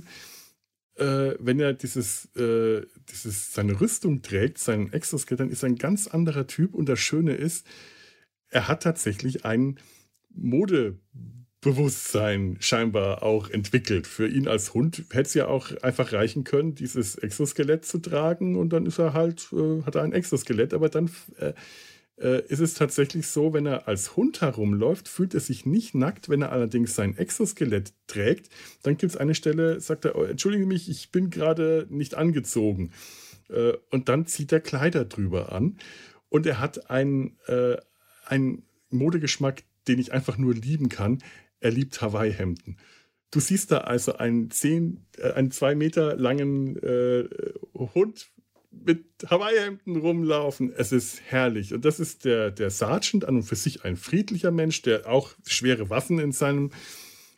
A: äh, wenn er dieses, äh, dieses, seine Rüstung trägt, sein Exoskelett, dann ist er ein ganz anderer Typ und das Schöne ist, er hat tatsächlich einen Mode Bewusstsein scheinbar auch entwickelt. Für ihn als Hund hätte es ja auch einfach reichen können, dieses Exoskelett zu tragen und dann ist er halt, äh, hat er ein Exoskelett, aber dann äh, äh, ist es tatsächlich so, wenn er als Hund herumläuft, fühlt er sich nicht nackt, wenn er allerdings sein Exoskelett trägt, dann gibt es eine Stelle, sagt er, oh, entschuldige mich, ich bin gerade nicht angezogen. Äh, und dann zieht er Kleider drüber an und er hat einen, äh, einen Modegeschmack, den ich einfach nur lieben kann. Er liebt Hawaii-Hemden. Du siehst da also einen, zehn, äh, einen zwei Meter langen äh, Hund mit Hawaii-Hemden rumlaufen. Es ist herrlich. Und das ist der, der Sergeant, an und für sich ein friedlicher Mensch, der auch schwere Waffen in seinem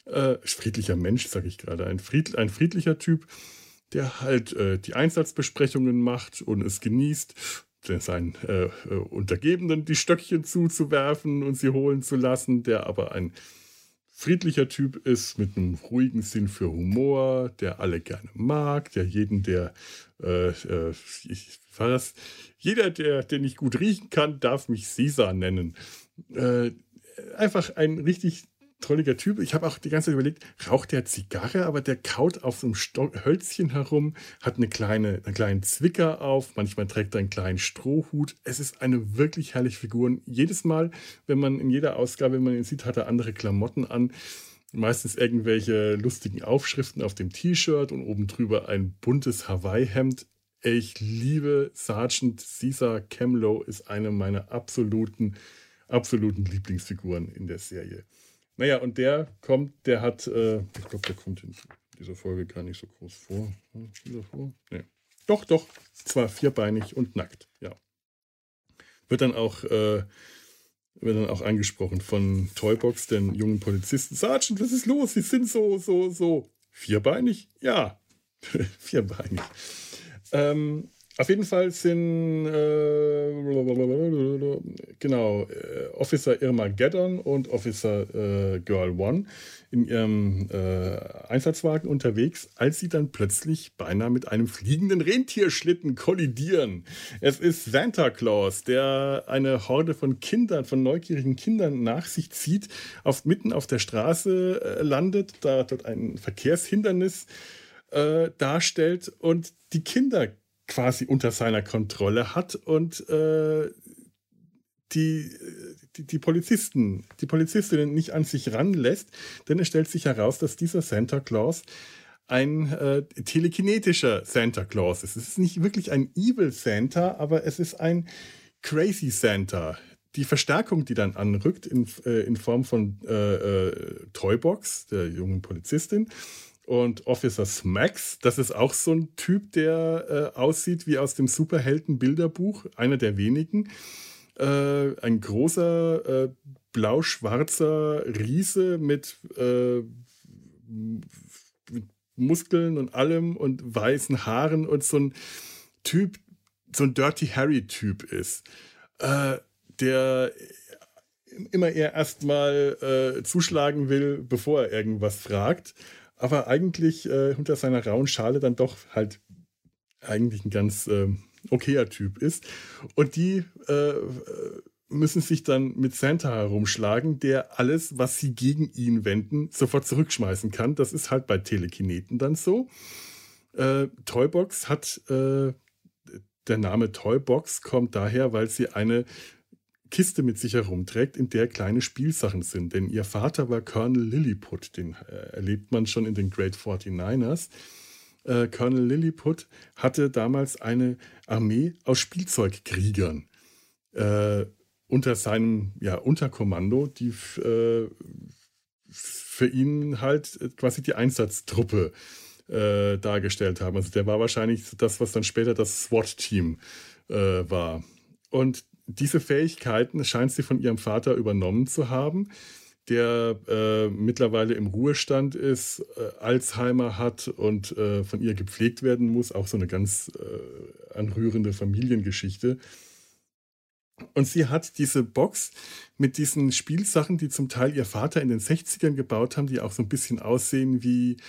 A: Äh, friedlicher Mensch, sage ich gerade. Ein, Fried, ein friedlicher Typ, der halt äh, die Einsatzbesprechungen macht und es genießt, seinen äh, äh, Untergebenen die Stöckchen zuzuwerfen und sie holen zu lassen, der aber ein friedlicher Typ ist mit einem ruhigen Sinn für Humor, der alle gerne mag, der jeden, der äh, äh, ich, war das, jeder, der, der nicht gut riechen kann, darf mich Caesar nennen. Äh, einfach ein richtig trolliger Typ. Ich habe auch die ganze Zeit überlegt, raucht der Zigarre, aber der kaut auf so einem Sto Hölzchen herum, hat eine kleine, einen kleinen Zwicker auf, manchmal trägt er einen kleinen Strohhut. Es ist eine wirklich herrliche Figur. Jedes Mal, wenn man in jeder Ausgabe, wenn man ihn sieht, hat er andere Klamotten an. Meistens irgendwelche lustigen Aufschriften auf dem T-Shirt und oben drüber ein buntes Hawaii-Hemd. Ich liebe Sergeant Caesar Camlow, ist eine meiner absoluten, absoluten Lieblingsfiguren in der Serie. Naja, und der kommt, der hat, äh, ich glaube, der kommt in dieser Folge gar nicht so groß vor. Hm, vor? Nee. Doch, doch, zwar vierbeinig und nackt, ja. Wird dann auch, äh, wird dann auch angesprochen von Toybox, den jungen Polizisten. Sergeant, was ist los? Sie sind so, so, so. Vierbeinig? Ja, vierbeinig. Ähm, auf jeden Fall sind äh, genau äh, Officer Irma Geddon und Officer äh, Girl One in ihrem äh, Einsatzwagen unterwegs, als sie dann plötzlich beinahe mit einem fliegenden Rentierschlitten kollidieren. Es ist Santa Claus, der eine Horde von Kindern, von neugierigen Kindern nach sich zieht, auf, mitten auf der Straße äh, landet, da dort ein Verkehrshindernis äh, darstellt und die Kinder quasi unter seiner Kontrolle hat und äh, die, die, die Polizisten, die Polizistinnen nicht an sich ranlässt, denn es stellt sich heraus, dass dieser Santa Claus ein äh, telekinetischer Santa Claus ist. Es ist nicht wirklich ein Evil Santa, aber es ist ein Crazy Santa. Die Verstärkung, die dann anrückt in, äh, in Form von äh, äh, Toybox, der jungen Polizistin, und Officer Smacks, das ist auch so ein Typ, der äh, aussieht wie aus dem Superhelden-Bilderbuch, einer der wenigen. Äh, ein großer, äh, blau-schwarzer Riese mit, äh, mit Muskeln und allem und weißen Haaren und so ein Typ, so ein Dirty Harry-Typ ist, äh, der immer eher erstmal äh, zuschlagen will, bevor er irgendwas fragt. Aber eigentlich äh, unter seiner rauen Schale dann doch halt eigentlich ein ganz äh, okayer Typ ist. Und die äh, müssen sich dann mit Santa herumschlagen, der alles, was sie gegen ihn wenden, sofort zurückschmeißen kann. Das ist halt bei Telekineten dann so. Äh, Toybox hat, äh, der Name Toybox kommt daher, weil sie eine Kiste mit sich herumträgt, in der kleine Spielsachen sind. Denn ihr Vater war Colonel Lilliput, den äh, erlebt man schon in den Great forty-niners. Äh, Colonel Lilliput hatte damals eine Armee aus Spielzeugkriegern äh, unter seinem ja, Unterkommando, die äh, für ihn halt quasi die Einsatztruppe äh, dargestellt haben. Also der war wahrscheinlich das, was dann später das SWAT-Team äh, war. Und diese Fähigkeiten scheint sie von ihrem Vater übernommen zu haben, der äh, mittlerweile im Ruhestand ist, äh, Alzheimer hat und äh, von ihr gepflegt werden muss. Auch so eine ganz äh, anrührende Familiengeschichte. Und sie hat diese Box mit diesen Spielsachen, die zum Teil ihr Vater in den sechzigern gebaut haben, die auch so ein bisschen aussehen wie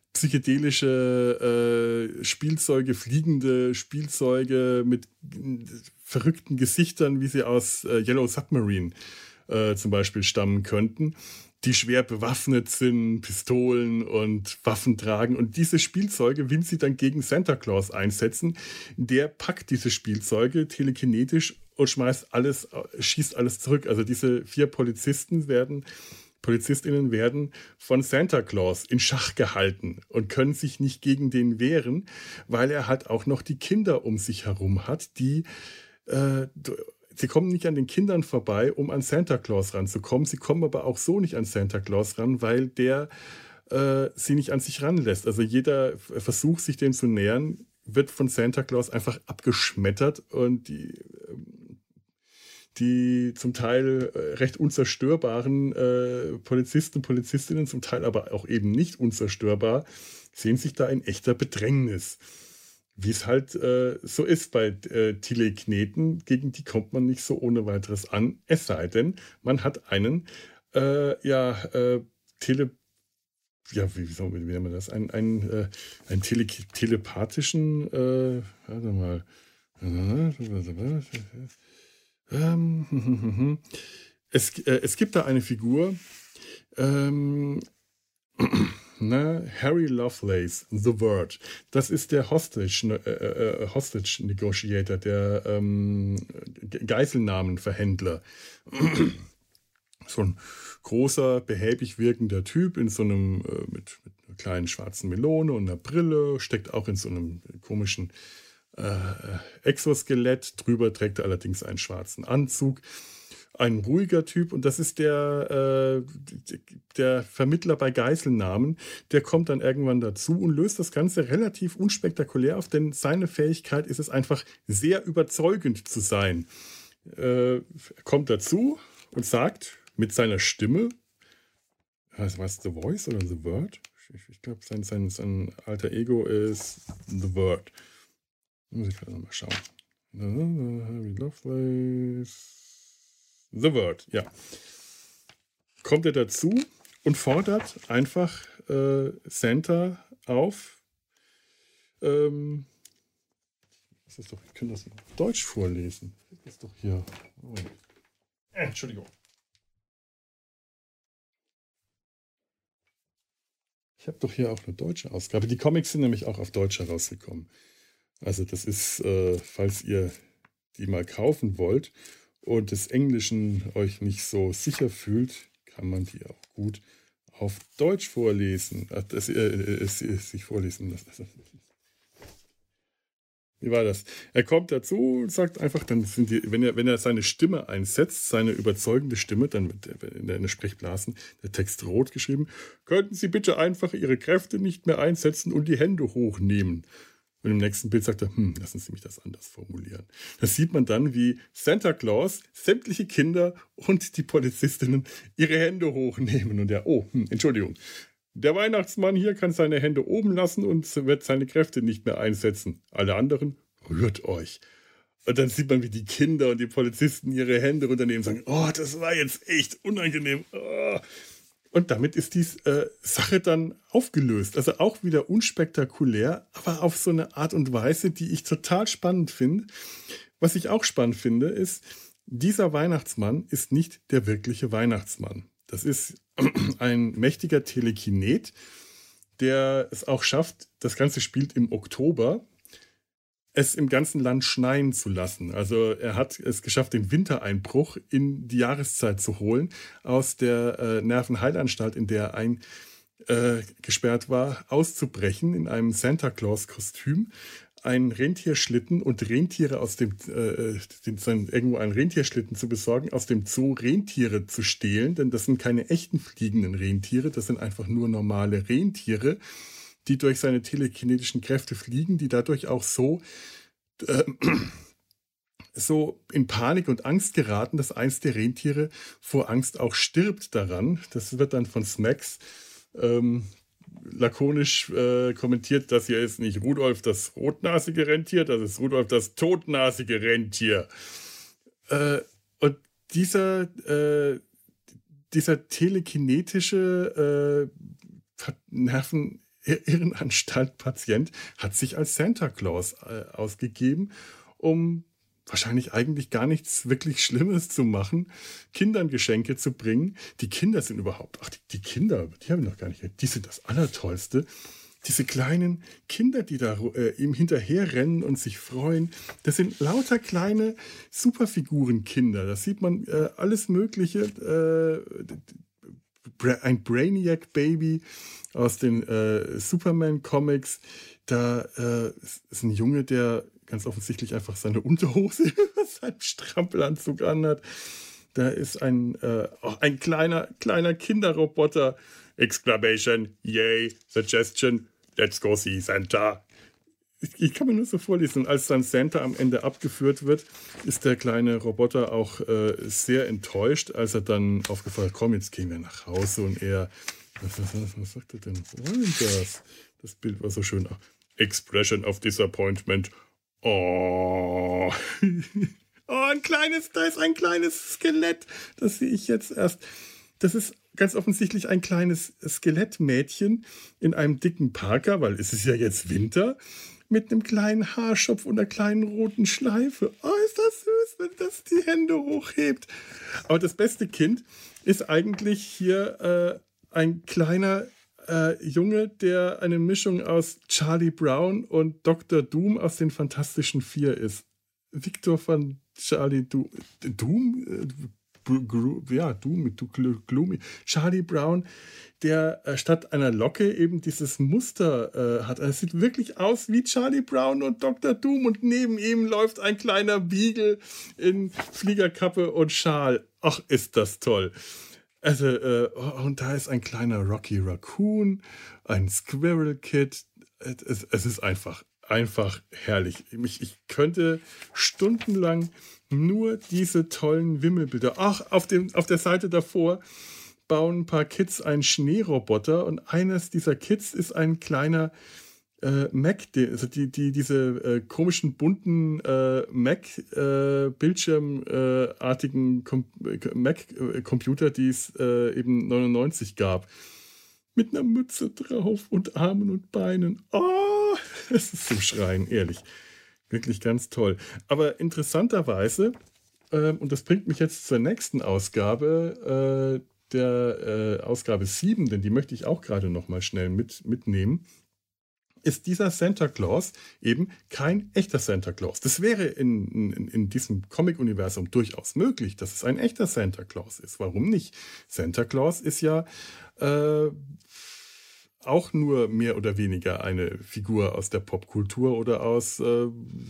A: psychedelische äh, Spielzeuge, fliegende Spielzeuge mit verrückten Gesichtern, wie sie aus äh, Yellow Submarine äh, zum Beispiel stammen könnten, die schwer bewaffnet sind, Pistolen und Waffen tragen. Und diese Spielzeuge will sie dann gegen Santa Claus einsetzen. Der packt diese Spielzeuge telekinetisch und schmeißt alles, schießt alles zurück. Also diese vier Polizisten werden PolizistInnen werden von Santa Claus in Schach gehalten und können sich nicht gegen den wehren, weil er halt auch noch die Kinder um sich herum hat, die äh, sie kommen nicht an den Kindern vorbei, um an Santa Claus ranzukommen. Sie kommen aber auch so nicht an Santa Claus ran, weil der äh, sie nicht an sich ranlässt. Also jeder Versuch, sich dem zu nähern, wird von Santa Claus einfach abgeschmettert und die die zum Teil äh, recht unzerstörbaren äh, Polizisten und Polizistinnen, zum Teil aber auch eben nicht unzerstörbar, sehen sich da in echter Bedrängnis. Wie es halt äh, so ist bei äh, Telekineten, gegen die kommt man nicht so ohne weiteres an, es sei denn, man hat einen äh, ja, äh, Tele ja, wie, wie, soll, wie nennt man das? Ein, ein, äh, einen tele telepathischen, äh, warte mal. Ähm, es, äh, es gibt da eine Figur, ähm, na, Harry Lovelace, The Word. Das ist der Hostage, äh, äh, Hostage Negotiator, der ähm, Geiselnahmenverhändler. So ein großer, behäbig wirkender Typ in so einem, äh, mit, mit einer kleinen schwarzen Melone und einer Brille, steckt auch in so einem komischen äh, Exoskelett. Drüber trägt er allerdings einen schwarzen Anzug. Ein ruhiger Typ, und das ist der, äh, der Vermittler bei Geiselnahmen. Der kommt dann irgendwann dazu und löst das Ganze relativ unspektakulär auf, denn seine Fähigkeit ist es einfach, sehr überzeugend zu sein. Äh, er kommt dazu und sagt mit seiner Stimme, was was The Voice oder The Word? Ich, ich glaube, sein, sein, sein alter Ego ist The Word. Muss ich gerade nochmal schauen. Harry Lovelace. The Word, ja. Kommt er dazu und fordert einfach äh, Santa auf. Ähm, das ist doch, ich kann das auf Deutsch vorlesen. Das ist doch hier. Oh. Äh, Entschuldigung. Ich habe doch hier auch eine deutsche Ausgabe. Die Comics sind nämlich auch auf Deutsch herausgekommen. Also das ist, äh, falls ihr die mal kaufen wollt und des Englischen euch nicht so sicher fühlt, kann man die auch gut auf Deutsch vorlesen. Ach, das, äh, äh, sich vorlesen lassen. Wie war das? Er kommt dazu und sagt einfach, dann sind die, wenn er, wenn er seine Stimme einsetzt, seine überzeugende Stimme, dann wird in der Sprechblasen der Text rot geschrieben, könnten Sie bitte einfach Ihre Kräfte nicht mehr einsetzen und die Hände hochnehmen. Und im nächsten Bild sagt er, hm, lassen Sie mich das anders formulieren. Das sieht man dann, wie Santa Claus sämtliche Kinder und die Polizistinnen ihre Hände hochnehmen. Und er, oh, hm, Entschuldigung. Der Weihnachtsmann hier kann seine Hände oben lassen und wird seine Kräfte nicht mehr einsetzen. Alle anderen, rührt euch. Und dann sieht man, wie die Kinder und die Polizisten ihre Hände runternehmen und sagen, oh, das war jetzt echt unangenehm. Oh. Und damit ist die äh, Sache dann aufgelöst. Also auch wieder unspektakulär, aber auf so eine Art und Weise, die ich total spannend finde. Was ich auch spannend finde, ist, dieser Weihnachtsmann ist nicht der wirkliche Weihnachtsmann. Das ist ein mächtiger Telekinet, der es auch schafft, das Ganze spielt im Oktober, es im ganzen Land schneien zu lassen. Also er hat es geschafft, den Wintereinbruch in die Jahreszeit zu holen, aus der äh, Nervenheilanstalt, in der er eingesperrt äh, war, auszubrechen in einem Santa Claus-Kostüm, einen Rentierschlitten und Rentiere aus dem, äh, den, irgendwo einen Rentierschlitten zu besorgen, aus dem Zoo Rentiere zu stehlen, denn das sind keine echten fliegenden Rentiere, das sind einfach nur normale Rentiere, die durch seine telekinetischen Kräfte fliegen, die dadurch auch so, äh, so in Panik und Angst geraten, dass eins der Rentiere vor Angst auch stirbt daran. Das wird dann von Smax ähm, lakonisch äh, kommentiert, das hier ist nicht Rudolf das rotnasige Rentier, das ist Rudolf das totnasige Rentier. Äh, und dieser, äh, dieser telekinetische äh, Nerven Irrenanstalt-Patient hat sich als Santa Claus äh, ausgegeben, um wahrscheinlich eigentlich gar nichts wirklich Schlimmes zu machen, Kindern Geschenke zu bringen. Die Kinder sind überhaupt, ach, die, die Kinder, die haben wir noch gar nicht, die sind das Allertollste. Diese kleinen Kinder, die da äh, ihm hinterherrennen und sich freuen, das sind lauter kleine Superfiguren-Kinder. Da sieht man äh, alles Mögliche, äh, ein Brainiac-Baby aus den äh, Superman-Comics. Da äh, ist ein Junge, der ganz offensichtlich einfach seine Unterhose über seinem Strampelanzug anhat. Da ist ein, äh, auch ein kleiner, kleiner Kinderroboter. Exclamation, yay, suggestion, let's go see Santa. Ich, ich kann mir nur so vorlesen. Und als dann Santa am Ende abgeführt wird, ist der kleine Roboter auch äh, sehr enttäuscht, als er dann aufgefallen hat, komm, jetzt gehen wir nach Hause. Und er, was, was, was, was sagt er denn? Was war denn das? Das Bild war so schön. Ach, Expression of Disappointment. Oh. Oh, ein kleines, da ist ein kleines Skelett. Das sehe ich jetzt erst. Das ist ganz offensichtlich ein kleines Skelettmädchen in einem dicken Parker, weil es ist ja jetzt Winter, mit einem kleinen Haarschopf und einer kleinen roten Schleife. Oh, ist das süß, wenn das die Hände hochhebt. Aber das beste Kind ist eigentlich hier äh, ein kleiner äh, Junge, der eine Mischung aus Charlie Brown und Doktor Doom aus den Fantastischen Vier ist. Victor von Charlie Do Doom? Ja, Doom mit Gloomy. Charlie Brown, der äh, statt einer Locke eben dieses Muster äh, hat. Es sieht wirklich aus wie Charlie Brown und Doktor Doom und neben ihm läuft ein kleiner Beagle in Fliegerkappe und Schal. Ach, ist das toll. Also, äh, und da ist ein kleiner Rocky Raccoon, ein Squirrel Kid. Es, es ist einfach Einfach herrlich. Ich, ich könnte stundenlang nur diese tollen Wimmelbilder. Ach, auf, dem, auf der Seite davor bauen ein paar Kids einen Schneeroboter und eines dieser Kids ist ein kleiner äh, Mac, die, also die, die, diese äh, komischen bunten äh, Mac-Bildschirmartigen äh, Mac-Computer, die es äh, eben neunundneunzig gab. Mit einer Mütze drauf und Armen und Beinen. Oh, es ist zum Schreien, ehrlich. Wirklich ganz toll. Aber interessanterweise, äh, und das bringt mich jetzt zur nächsten Ausgabe, äh, der äh, Ausgabe sieben, denn die möchte ich auch gerade noch mal schnell mit, mitnehmen, ist dieser Santa Claus eben kein echter Santa Claus. Das wäre in, in, in diesem Comic-Universum durchaus möglich, dass es ein echter Santa Claus ist. Warum nicht? Santa Claus ist ja äh, auch nur mehr oder weniger eine Figur aus der Popkultur oder aus, äh,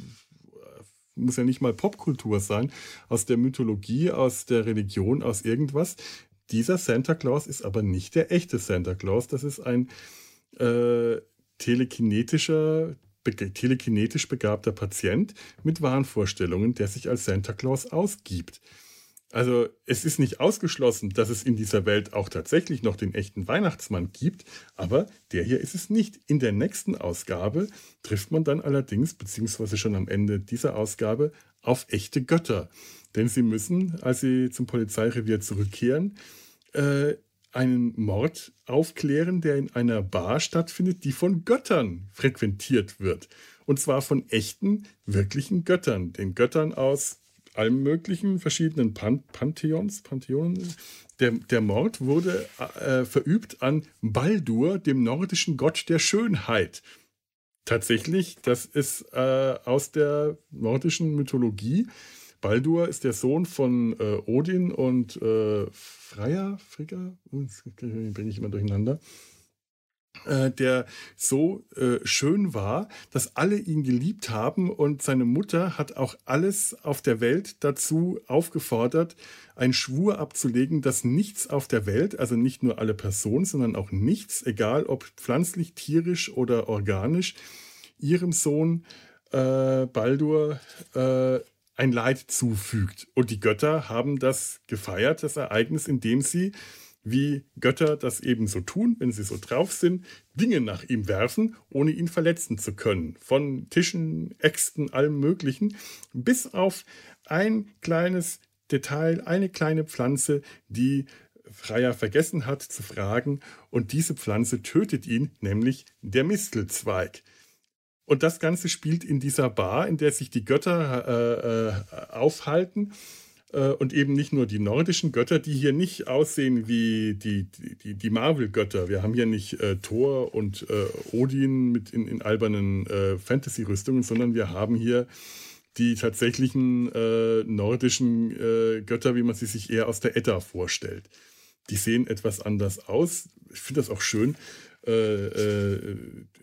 A: muss ja nicht mal Popkultur sein, aus der Mythologie, aus der Religion, aus irgendwas. Dieser Santa Claus ist aber nicht der echte Santa Claus. Das ist ein äh, telekinetischer, be telekinetisch begabter Patient mit Wahnvorstellungen, der sich als Santa Claus ausgibt. Also es ist nicht ausgeschlossen, dass es in dieser Welt auch tatsächlich noch den echten Weihnachtsmann gibt, aber der hier ist es nicht. In der nächsten Ausgabe trifft man dann allerdings, beziehungsweise schon am Ende dieser Ausgabe, auf echte Götter. Denn sie müssen, als sie zum Polizeirevier zurückkehren, äh, einen Mord aufklären, der in einer Bar stattfindet, die von Göttern frequentiert wird. Und zwar von echten, wirklichen Göttern. Den Göttern aus allen möglichen verschiedenen Pan Pantheons. Pantheonen. Der, der Mord wurde äh, verübt an Baldur, dem nordischen Gott der Schönheit. Tatsächlich, das ist äh, aus der nordischen Mythologie. Baldur ist der Sohn von äh, Odin und äh, Freyja, Frigga, das bringe ich immer durcheinander, äh, der so äh, schön war, dass alle ihn geliebt haben und seine Mutter hat auch alles auf der Welt dazu aufgefordert, einen Schwur abzulegen, dass nichts auf der Welt, also nicht nur alle Personen, sondern auch nichts, egal ob pflanzlich, tierisch oder organisch, ihrem Sohn äh, Baldur äh, ein Leid zufügt. Und die Götter haben das gefeiert, das Ereignis, indem sie, wie Götter das eben so tun, wenn sie so drauf sind, Dinge nach ihm werfen, ohne ihn verletzen zu können. Von Tischen, Äxten, allem Möglichen, bis auf ein kleines Detail, eine kleine Pflanze, die Freyja vergessen hat zu fragen. Und diese Pflanze tötet ihn, nämlich der Mistelzweig. Und das Ganze spielt in dieser Bar, in der sich die Götter äh, äh, aufhalten. Äh, und eben nicht nur die nordischen Götter, die hier nicht aussehen wie die, die, die Marvel-Götter. Wir haben hier nicht äh, Thor und äh, Odin mit in, in albernen äh, Fantasy-Rüstungen, sondern wir haben hier die tatsächlichen äh, nordischen äh, Götter, wie man sie sich eher aus der Edda vorstellt. Die sehen etwas anders aus. Ich finde das auch schön. Äh, äh,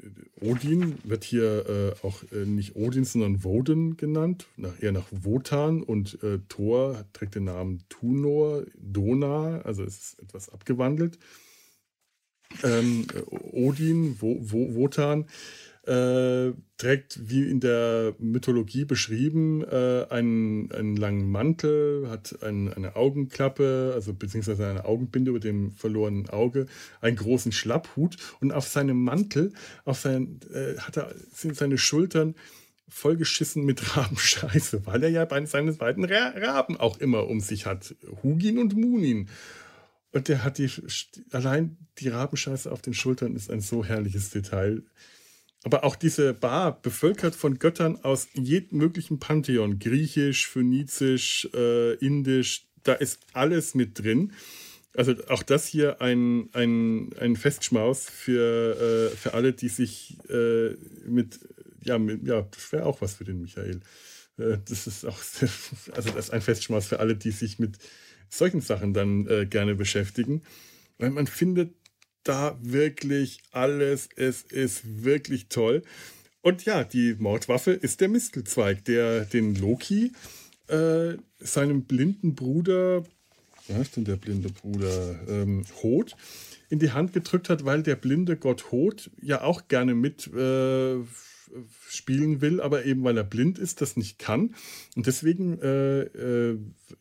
A: Odin wird hier äh, auch äh, nicht Odin, sondern Woden genannt, nach, eher nach Wotan. Und äh, Thor trägt den Namen Tunor, Dona, also es ist etwas abgewandelt. Ähm, Odin, Wo, Wo, Wotan äh, trägt, wie in der Mythologie beschrieben, äh, einen, einen langen Mantel, hat ein, eine Augenklappe, also beziehungsweise eine Augenbinde über dem verlorenen Auge, einen großen Schlapphut und auf seinem Mantel, auf seinen, äh, hat er, sind seine Schultern vollgeschissen mit Rabenscheiße, weil er ja bei seinen beiden Ra Raben auch immer um sich hat, Hugin und Munin. Und der hat die, allein die Rabenscheiße auf den Schultern ist ein so herrliches Detail. Aber auch diese Bar, bevölkert von Göttern aus jedem möglichen Pantheon, griechisch, phönizisch, äh, indisch, da ist alles mit drin. Also auch das hier ein, ein, ein Festschmaus für, äh, für alle, die sich äh, mit, ja, mit, ja, das wäre auch was für den Michael. Äh, das ist auch, sehr, also das ist ein Festschmaus für alle, die sich mit solchen Sachen dann äh, gerne beschäftigen. Weil man findet da wirklich alles. Es ist wirklich toll. Und ja, die Mordwaffe ist der Mistelzweig, der den Loki, äh, seinem blinden Bruder, wer ist denn der blinde Bruder, ähm, Hod, in die Hand gedrückt hat, weil der blinde Gott Hod ja auch gerne mit äh, spielen will, aber eben weil er blind ist, das nicht kann. Und deswegen äh, äh,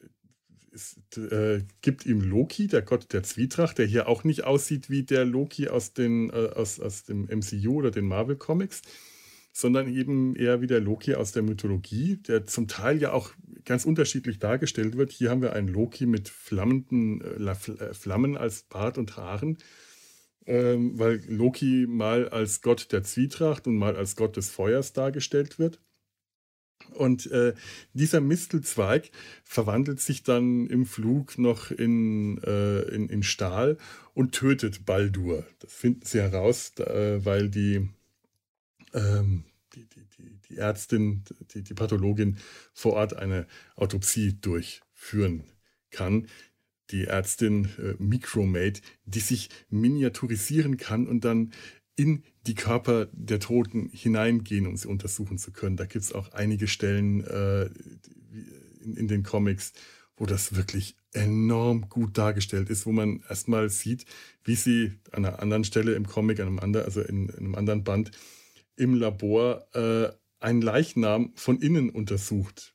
A: ist, äh, gibt ihm Loki, der Gott der Zwietracht, der hier auch nicht aussieht wie der Loki aus, den, äh, aus, aus dem M C U oder den Marvel Comics, sondern eben eher wie der Loki aus der Mythologie, der zum Teil ja auch ganz unterschiedlich dargestellt wird. Hier haben wir einen Loki mit flammenden äh, Flammen als Bart und Haaren, ähm, weil Loki mal als Gott der Zwietracht und mal als Gott des Feuers dargestellt wird. Und äh, dieser Mistelzweig verwandelt sich dann im Flug noch in, äh, in, in Stahl und tötet Baldur. Das finden sie heraus, äh, weil die, ähm, die, die, die, die Ärztin, die, die Pathologin vor Ort eine Autopsie durchführen kann. Die Ärztin äh, Micromate, die sich miniaturisieren kann und dann in die Körper der Toten hineingehen, um sie untersuchen zu können. Da gibt es auch einige Stellen äh, in, in den Comics, wo das wirklich enorm gut dargestellt ist, wo man erstmal sieht, wie sie an einer anderen Stelle im Comic, einem anderen, also in, in einem anderen Band, im Labor äh, einen Leichnam von innen untersucht.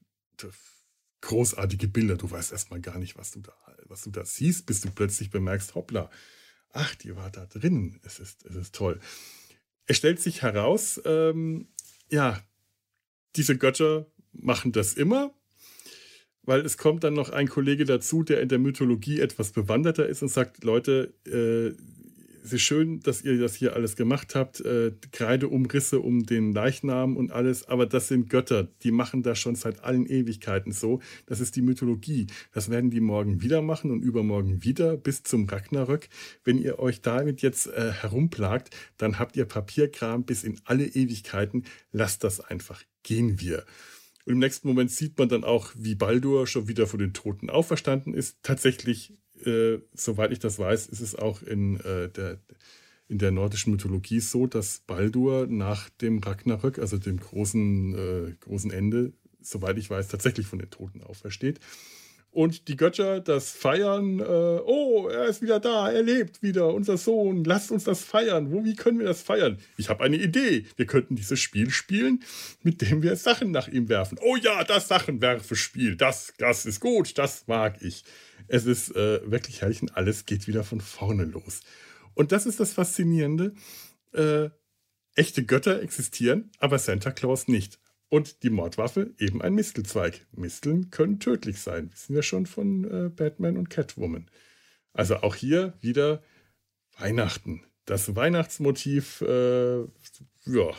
A: Großartige Bilder. Du weißt erstmal gar nicht, was du da, was du da siehst, bis du plötzlich bemerkst, hoppla, ach, die war da drin. Es ist, es ist toll. Es stellt sich heraus, ähm, ja, diese Götter machen das immer, weil es kommt dann noch ein Kollege dazu, der in der Mythologie etwas bewanderter ist und sagt, Leute, äh, es ist schön, dass ihr das hier alles gemacht habt, äh, Kreideumrisse um den Leichnam und alles, aber das sind Götter, die machen das schon seit allen Ewigkeiten so. Das ist die Mythologie. Das werden die morgen wieder machen und übermorgen wieder bis zum Ragnarök. Wenn ihr euch damit jetzt äh, herumplagt, dann habt ihr Papierkram bis in alle Ewigkeiten. Lasst das einfach. Gehen wir. Und im nächsten Moment sieht man dann auch, wie Baldur schon wieder von den Toten auferstanden ist. Tatsächlich, äh, soweit ich das weiß, ist es auch in, äh, der, in der nordischen Mythologie so, dass Baldur nach dem Ragnarök, also dem großen, äh, großen Ende, soweit ich weiß, tatsächlich von den Toten aufersteht. Und die Götter das feiern, äh, oh, er ist wieder da, er lebt wieder, unser Sohn, lasst uns das feiern. Wo, wie können wir das feiern? Ich habe eine Idee. Wir könnten dieses Spiel spielen, mit dem wir Sachen nach ihm werfen. Oh ja, das Sachenwerfe-Spiel, das, das ist gut, das mag ich. Es ist äh, wirklich herrlich und alles geht wieder von vorne los. Und das ist das Faszinierende. Äh, echte Götter existieren, aber Santa Claus nicht. Und die Mordwaffe eben ein Mistelzweig. Misteln können tödlich sein. Wissen wir schon von äh, Batman und Catwoman. Also auch hier wieder Weihnachten. Das Weihnachtsmotiv, äh, ja,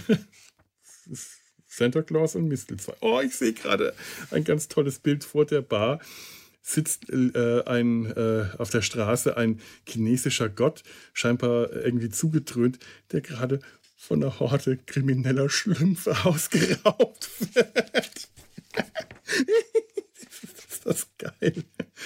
A: Santa Claus und Mistelzweig. Oh, ich sehe gerade ein ganz tolles Bild vor der Bar. Sitzt äh, ein, äh, auf der Straße ein chinesischer Gott, scheinbar irgendwie zugedröhnt, der gerade von einer Horde krimineller Schlümpfe ausgeraubt wird. Ist das geil.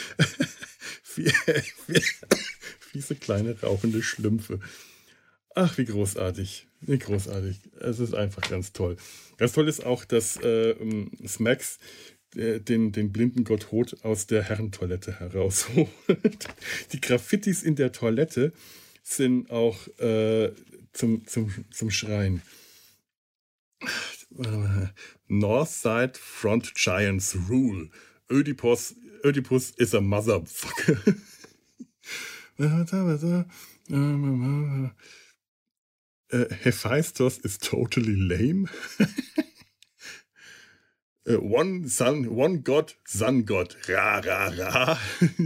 A: Fiese kleine rauchende Schlümpfe. Ach, wie großartig. Wie großartig. Es ist einfach ganz toll. Ganz toll ist auch, dass äh, Smax äh, den, den blinden Gott Hod aus der Herrentoilette herausholt. Die Graffitis in der Toilette sind auch äh, zum, zum, zum Schreien. Äh, Northside Front Giants Rule. Oedipus, Oedipus is a motherfucker. äh, Hephaestus is totally lame. äh, one Sun, one God, Sun God. Ra, ra, ra.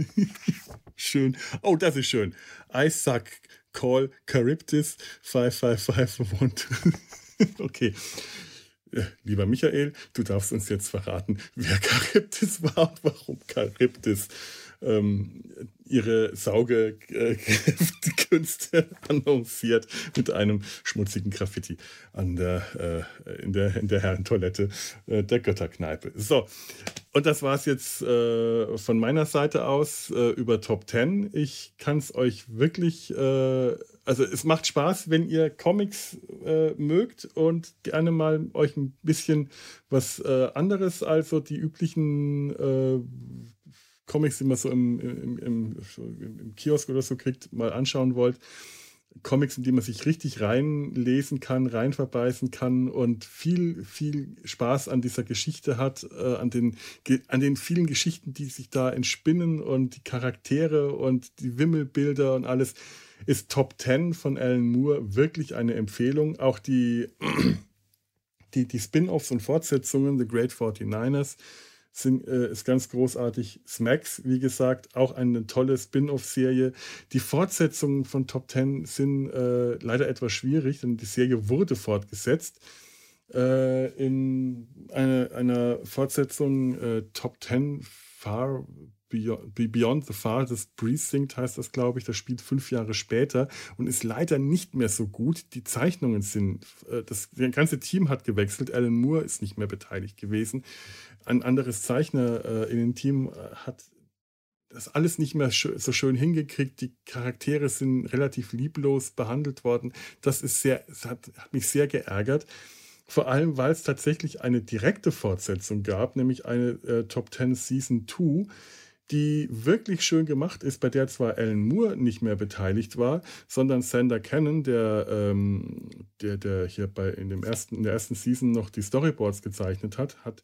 A: Schön. Oh, das ist schön. I suck. Call Charybdis five five five one. Okay. Lieber Michael, du darfst uns jetzt verraten, wer Charybdis war und warum Charybdis ähm, ihre Saugekünste annonciert mit einem schmutzigen Graffiti an der, äh, in der, in der Herrentoilette äh, der Götterkneipe. So, und das war es jetzt äh, von meiner Seite aus äh, über Top zehn. Ich kann es euch wirklich, äh, also es macht Spaß, wenn ihr Comics äh, mögt und gerne mal euch ein bisschen was äh, anderes als so die üblichen äh, Comics, die man so im, im, im, im Kiosk oder so kriegt, mal anschauen wollt. Comics, in die man sich richtig reinlesen kann, reinverbeißen kann und viel, viel Spaß an dieser Geschichte hat, äh, an, den, an den vielen Geschichten, die sich da entspinnen und die Charaktere und die Wimmelbilder und alles, ist Top zehn von Alan Moore wirklich eine Empfehlung. Auch die, die, die Spin-Offs und Fortsetzungen, The Great forty-niners, Sind, äh, ist ganz großartig. Smacks, wie gesagt, auch eine tolle Spin-off-Serie. Die Fortsetzungen von Top zehn sind äh, leider etwas schwierig, denn die Serie wurde fortgesetzt. Äh, in eine, einer Fortsetzung äh, Top zehn Far Beyond, Beyond the Farthest Precinct heißt das, glaube ich. Das spielt fünf Jahre später und ist leider nicht mehr so gut. Die Zeichnungen sind, äh, das, das ganze Team hat gewechselt. Alan Moore ist nicht mehr beteiligt gewesen. Ein anderes Zeichner äh, in dem Team äh, hat das alles nicht mehr schö- so schön hingekriegt. Die Charaktere sind relativ lieblos behandelt worden. Das ist sehr, das hat, hat mich sehr geärgert. Vor allem, weil es tatsächlich eine direkte Fortsetzung gab, nämlich eine äh, Top zehn Season zwei, die wirklich schön gemacht ist, bei der zwar Alan Moore nicht mehr beteiligt war, sondern Sander Cannon, der, ähm, der, der hier bei in, dem ersten, in der ersten Season noch die Storyboards gezeichnet hat, hat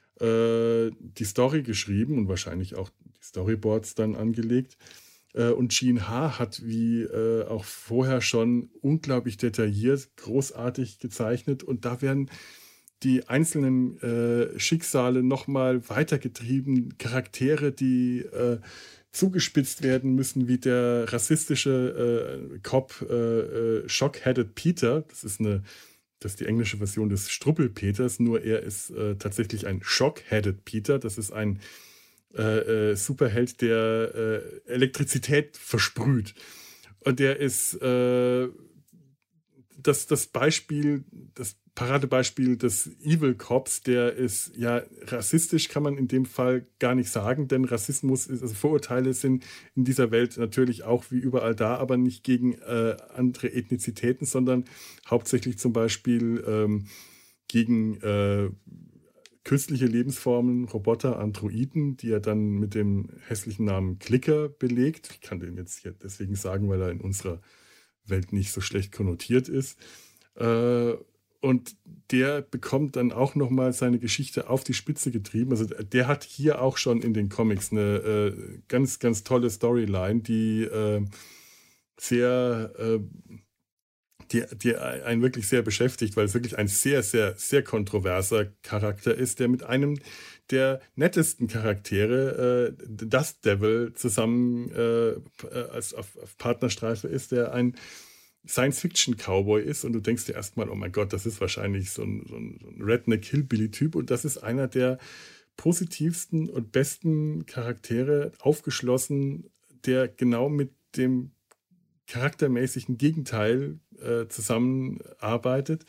A: äh, die Story geschrieben und wahrscheinlich auch die Storyboards dann angelegt. Äh, und Gene Ha hat wie äh, auch vorher schon unglaublich detailliert, großartig gezeichnet und da werden die einzelnen äh, Schicksale nochmal weitergetrieben, Charaktere, die äh, zugespitzt werden müssen, wie der rassistische äh, Cop äh, äh, Shock-Headed Peter. Das ist eine, das ist die englische Version des Struppelpeters, nur er ist äh, tatsächlich ein Shock-Headed Peter. Das ist ein äh, äh, Superheld, der äh, Elektrizität versprüht. Und der ist äh, das, das Beispiel, das Paradebeispiel des Evil Cops, der ist ja rassistisch, kann man in dem Fall gar nicht sagen, denn Rassismus ist, also Vorurteile sind in dieser Welt natürlich auch wie überall da, aber nicht gegen äh, andere Ethnizitäten, sondern hauptsächlich zum Beispiel ähm, gegen äh, künstliche Lebensformen, Roboter, Androiden, die er dann mit dem hässlichen Namen Clicker belegt. Ich kann den jetzt hier deswegen sagen, weil er in unserer Welt nicht so schlecht konnotiert ist. Äh, und der bekommt dann auch nochmal seine Geschichte auf die Spitze getrieben. Also der hat hier auch schon in den Comics eine äh, ganz, ganz tolle Storyline, die äh, sehr, äh, die, die einen wirklich sehr beschäftigt, weil es wirklich ein sehr, sehr, sehr kontroverser Charakter ist, der mit einem der nettesten Charaktere, äh, Dust Devil, zusammen äh, als auf, auf Partnerstreife ist, der ein Science-Fiction-Cowboy ist und du denkst dir erstmal, oh mein Gott, das ist wahrscheinlich so ein, so ein, so ein Redneck-Hillbilly-Typ und das ist einer der positivsten und besten Charaktere, aufgeschlossen, der genau mit dem charaktermäßigen Gegenteil äh, zusammenarbeitet.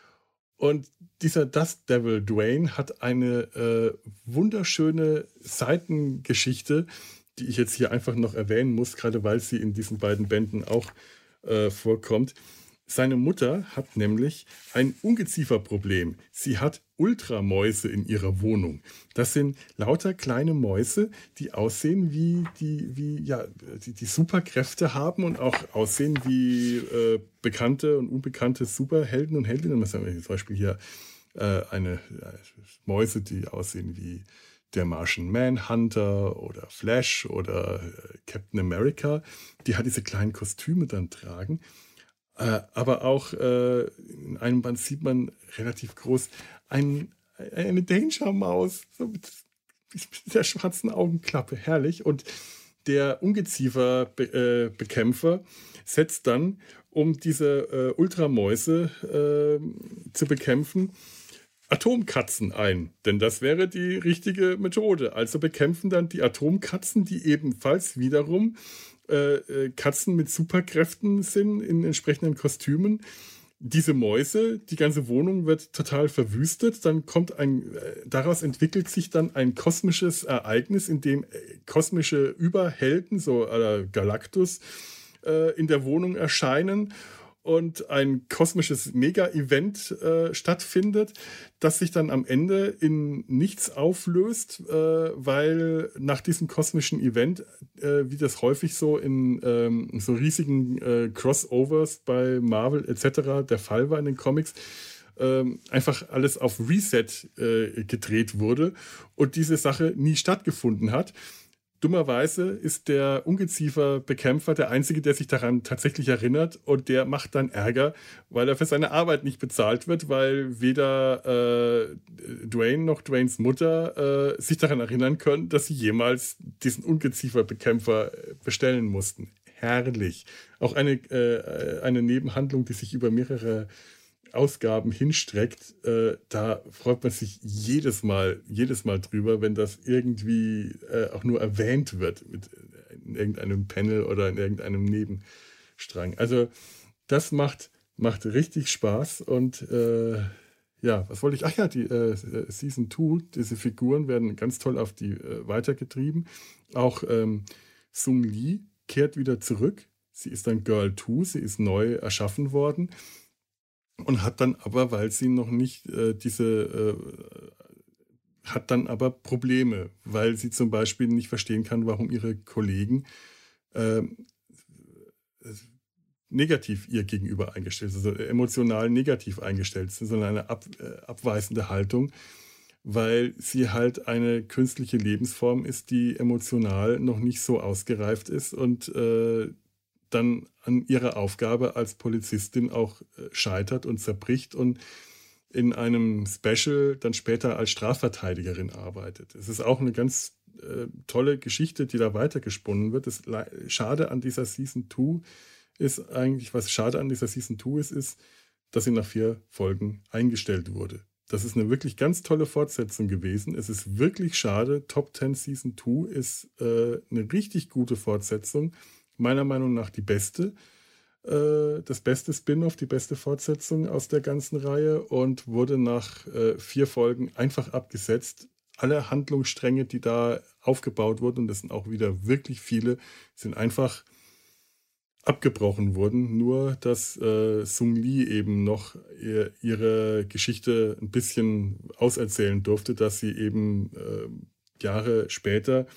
A: Und dieser Dust Devil Dwayne hat eine äh, wunderschöne Seitengeschichte, die ich jetzt hier einfach noch erwähnen muss, gerade weil sie in diesen beiden Bänden auch äh, vorkommt. Seine Mutter hat nämlich ein Ungezieferproblem. Sie hat Ultramäuse in ihrer Wohnung. Das sind lauter kleine Mäuse, die aussehen wie die, wie, ja, die, die Superkräfte haben und auch aussehen wie äh, bekannte und unbekannte Superhelden und Heldinnen. Zum Beispiel hier äh, eine äh, Mäuse, die aussehen wie der Martian Manhunter oder Flash oder äh, Captain America, die halt diese kleinen Kostüme dann tragen. Äh, aber auch äh, in einem Band sieht man relativ groß ein, eine Danger-Maus, so mit, mit der schwarzen Augenklappe, herrlich. Und der Ungeziefer-Bekämpfer setzt dann, um diese äh, Ultramäuse äh, zu bekämpfen, Atomkatzen ein. Denn das wäre die richtige Methode. Also bekämpfen dann die Atomkatzen, die ebenfalls wiederum äh, äh, Katzen mit Superkräften sind in entsprechenden Kostümen. Diese Mäuse, die ganze Wohnung wird total verwüstet. Dann kommt ein, äh, daraus entwickelt sich dann ein kosmisches Ereignis, in dem äh, kosmische Überhelden, so äh, Galactus, äh, in der Wohnung erscheinen und ein kosmisches Mega-Event äh, stattfindet, das sich dann am Ende in nichts auflöst, äh, weil nach diesem kosmischen Event, äh, wie das häufig so in ähm, so riesigen äh, Crossovers bei Marvel et cetera der Fall war in den Comics, ähm, einfach alles auf Reset äh, gedreht wurde und diese Sache nie stattgefunden hat. Dummerweise ist der Ungeziefer-Bekämpfer der Einzige, der sich daran tatsächlich erinnert und der macht dann Ärger, weil er für seine Arbeit nicht bezahlt wird, weil weder äh, Dwayne noch Dwaynes Mutter äh, sich daran erinnern können, dass sie jemals diesen Ungeziefer-Bekämpfer bestellen mussten. Herrlich. Auch eine, äh, eine Nebenhandlung, die sich über mehrere Ausgaben hinstreckt, äh, da freut man sich jedes Mal, jedes Mal drüber, wenn das irgendwie äh, auch nur erwähnt wird mit, in irgendeinem Panel oder in irgendeinem Nebenstrang. Also das macht, macht richtig Spaß und äh, ja, was wollte ich? Ach ja, die äh, Season zwei, diese Figuren werden ganz toll auf die äh, weitergetrieben. Auch ähm, Sung Lee kehrt wieder zurück. Sie ist dann Girl zwei, sie ist neu erschaffen worden. Und hat dann aber, weil sie noch nicht äh, diese, äh, hat dann aber Probleme, weil sie zum Beispiel nicht verstehen kann, warum ihre Kollegen äh, negativ ihr gegenüber eingestellt sind, also emotional negativ eingestellt sind, sondern eine ab, äh, abweisende Haltung, weil sie halt eine künstliche Lebensform ist, die emotional noch nicht so ausgereift ist und äh, dann an ihrer Aufgabe als Polizistin auch äh, scheitert und zerbricht und in einem Special dann später als Strafverteidigerin arbeitet. Es ist auch eine ganz äh, tolle Geschichte, die da weitergesponnen wird. Das Schade an dieser Season zwei ist eigentlich, was schade an dieser Season zwei ist, ist, dass sie nach vier Folgen eingestellt wurde. Das ist eine wirklich ganz tolle Fortsetzung gewesen. Es ist wirklich schade. Top zehn Season zwei ist äh, eine richtig gute Fortsetzung. Meiner Meinung nach die beste, äh, das beste Spin-off, die beste Fortsetzung aus der ganzen Reihe und wurde nach äh, vier Folgen einfach abgesetzt. Alle Handlungsstränge, die da aufgebaut wurden, und das sind auch wieder wirklich viele, sind einfach abgebrochen worden. Nur, dass äh, Sung Lee eben noch ihr, ihre Geschichte ein bisschen auserzählen durfte, dass sie eben äh, Jahre später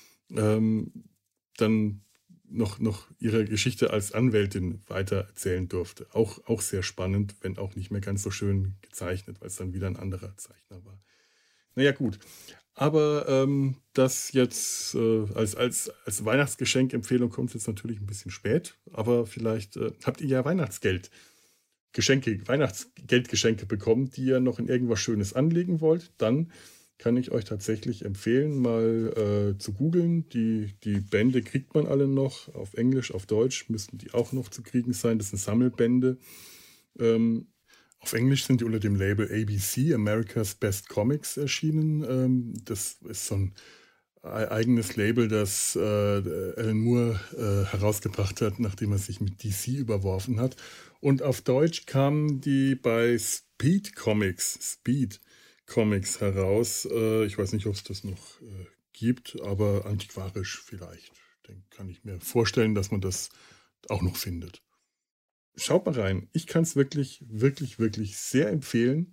A: ähm, dann noch, noch ihre Geschichte als Anwältin weitererzählen durfte. Auch, auch sehr spannend, wenn auch nicht mehr ganz so schön gezeichnet, weil es dann wieder ein anderer Zeichner war. Naja, gut. Aber ähm, das jetzt äh, als, als, als Weihnachtsgeschenkempfehlung kommt es jetzt natürlich ein bisschen spät. Aber vielleicht äh, habt ihr ja Weihnachtsgeld, Geschenke, Weihnachtsgeldgeschenke bekommen, die ihr noch in irgendwas Schönes anlegen wollt. Dann kann ich euch tatsächlich empfehlen, mal äh, zu googeln. Die, die Bände kriegt man alle noch. Auf Englisch, auf Deutsch müssten die auch noch zu kriegen sein. Das sind Sammelbände. Ähm, auf Englisch sind die unter dem Label A B C, America's Best Comics, erschienen. Ähm, das ist so ein eigenes Label, das äh, Alan Moore äh, herausgebracht hat, nachdem er sich mit D C überworfen hat. Und auf Deutsch kamen die bei Speed Comics, Speed Comics heraus. Äh, ich weiß nicht, ob es das noch äh, gibt, aber antiquarisch vielleicht. Dann kann ich mir vorstellen, dass man das auch noch findet. Schaut mal rein. Ich kann es wirklich, wirklich, wirklich sehr empfehlen.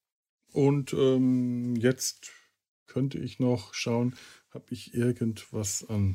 A: Und ähm, jetzt könnte ich noch schauen, habe ich irgendwas an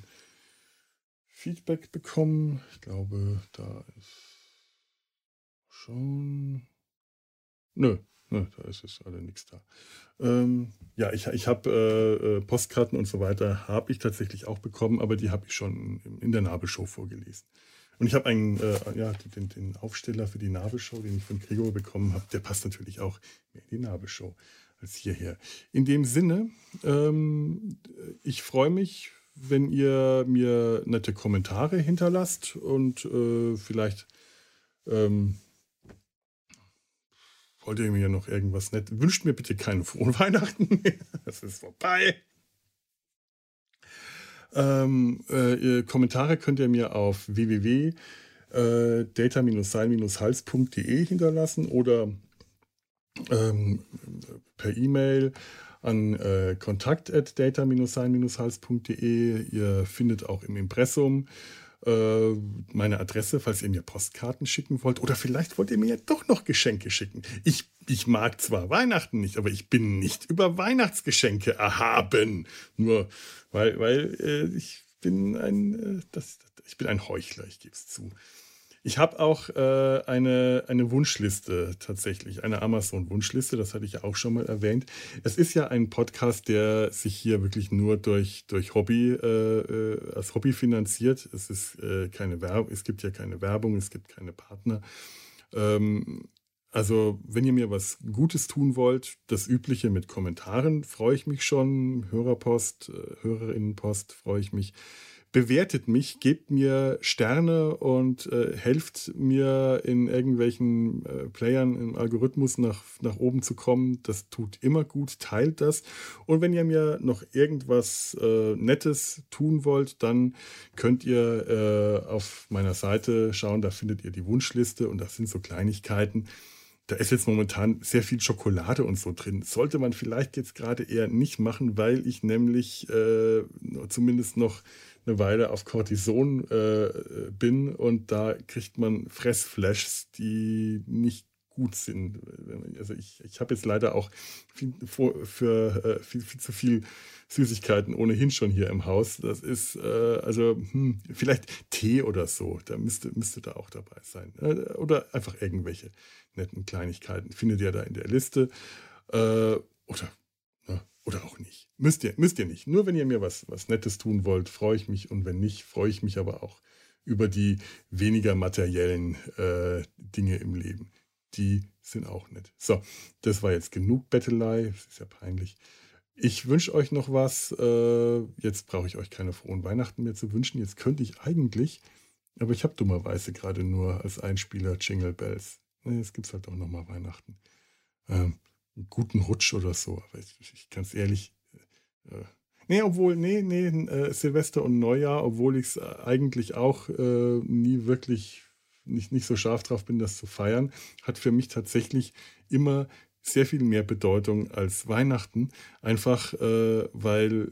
A: Feedback bekommen? Ich glaube, da ist schon... Nö, Ne, da ist es alle nichts da. Ähm, ja, ich, ich habe äh, äh, Postkarten und so weiter, habe ich tatsächlich auch bekommen, aber die habe ich schon in, in der Nabelshow vorgelesen. Und ich habe einen, äh, ja, den, den Aufsteller für die Nabelshow, den ich von Gregor bekommen habe, der passt natürlich auch mehr in die Nabelshow als hierher. In dem Sinne, ähm, ich freue mich, wenn ihr mir nette Kommentare hinterlasst und äh, vielleicht ähm, wollt ihr mir noch irgendwas nett? Wünscht mir bitte keine frohen Weihnachten mehr. Das ist vorbei. Ähm, äh, Kommentare könnt ihr mir auf w w w punkt data sein hals punkt de hinterlassen oder ähm, per E-Mail an äh, kontakt at data sein hals punkt de. Ihr findet auch im Impressum äh, meine Adresse, falls ihr mir Postkarten schicken wollt. Oder vielleicht wollt ihr mir ja doch noch Geschenke schicken. Ich, ich mag zwar Weihnachten nicht, aber ich bin nicht über Weihnachtsgeschenke erhaben. Nur weil, weil äh, ich bin ein, äh, das, ich bin ein Heuchler, ich gebe es zu. Ich habe auch äh, eine, eine Wunschliste tatsächlich, eine Amazon-Wunschliste, das hatte ich ja auch schon mal erwähnt. Es ist ja ein Podcast, der sich hier wirklich nur durch, durch Hobby, äh, äh, als Hobby finanziert. Es ist äh, keine Werbung, es gibt ja keine Werbung, es gibt keine Partner. Ähm, also, wenn ihr mir was Gutes tun wollt, das Übliche mit Kommentaren, freue ich mich schon. Hörerpost, äh, Hörerinnenpost, freue ich mich. Bewertet mich, gebt mir Sterne und äh, helft mir in irgendwelchen äh, Playern im Algorithmus nach, nach oben zu kommen. Das tut immer gut, teilt das. Und wenn ihr mir noch irgendwas äh, Nettes tun wollt, dann könnt ihr äh, auf meiner Seite schauen, da findet ihr die Wunschliste und das sind so Kleinigkeiten. Da ist jetzt momentan sehr viel Schokolade und so drin. Sollte man vielleicht jetzt gerade eher nicht machen, weil ich nämlich äh, zumindest noch eine Weile auf Cortison äh, bin und da kriegt man Fressflashs, die nicht gut sind. Also ich, ich habe jetzt leider auch viel, für, für äh, viel, viel zu viel Süßigkeiten ohnehin schon hier im Haus. Das ist äh, also hm, vielleicht Tee oder so, da müsste, müsste da auch dabei sein. Oder einfach irgendwelche netten Kleinigkeiten. Findet ihr da in der Liste. Äh, oder Oder auch nicht. Müsst ihr, müsst ihr nicht. Nur wenn ihr mir was, was Nettes tun wollt, freue ich mich. Und wenn nicht, freue ich mich aber auch über die weniger materiellen äh, Dinge im Leben. Die sind auch nett. So, das war jetzt genug Bettelei. Das ist ja peinlich. Ich wünsche euch noch was. Äh, jetzt brauche ich euch keine frohen Weihnachten mehr zu wünschen. Jetzt könnte ich eigentlich, aber ich habe dummerweise gerade nur als Einspieler Jingle Bells. Jetzt gibt es halt auch nochmal Weihnachten. Ähm, einen guten Rutsch oder so. Aber ich, ich ganz ehrlich, äh, nee, obwohl, nee, nee, äh, Silvester und Neujahr, obwohl ich es eigentlich auch äh, nie wirklich, nicht, nicht so scharf drauf bin, das zu feiern, hat für mich tatsächlich immer sehr viel mehr Bedeutung als Weihnachten. Einfach, äh, weil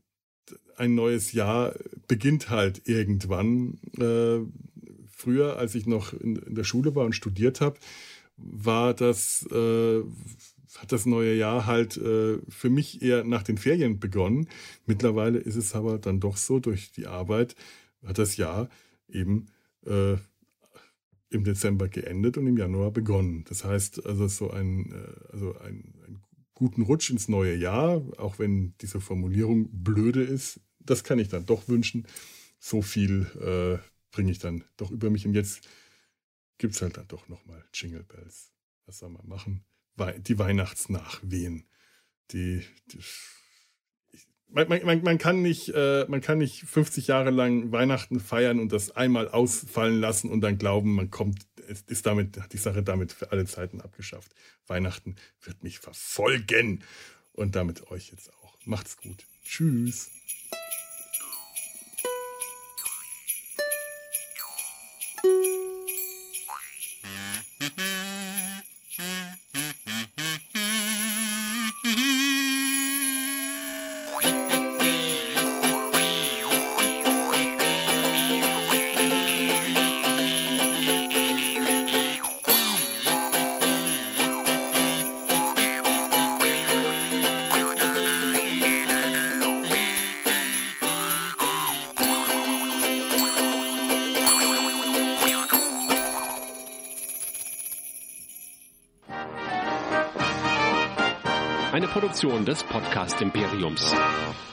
A: ein neues Jahr beginnt halt irgendwann. Äh, früher, als ich noch in, in der Schule war und studiert habe, war das... Äh, hat das neue Jahr halt äh, für mich eher nach den Ferien begonnen. Mittlerweile ist es aber dann doch so, durch die Arbeit hat das Jahr eben äh, im Dezember geendet und im Januar begonnen. Das heißt also so ein, äh, also ein, einen guten Rutsch ins neue Jahr, auch wenn diese Formulierung blöde ist, das kann ich dann doch wünschen. So viel äh, bringe ich dann doch über mich. Und jetzt gibt es halt dann doch nochmal Jingle Bells. Was soll man machen? Die Weihnachtsnachwehen. Die, die, man, man, man, kann nicht, äh, man kann nicht fünfzig Jahre lang Weihnachten feiern und das einmal ausfallen lassen und dann glauben, man kommt, es ist damit, hat die Sache damit für alle Zeiten abgeschafft. Weihnachten wird mich verfolgen. Und damit euch jetzt auch. Macht's gut. Tschüss.
B: eine Produktion des Podcast Imperiums.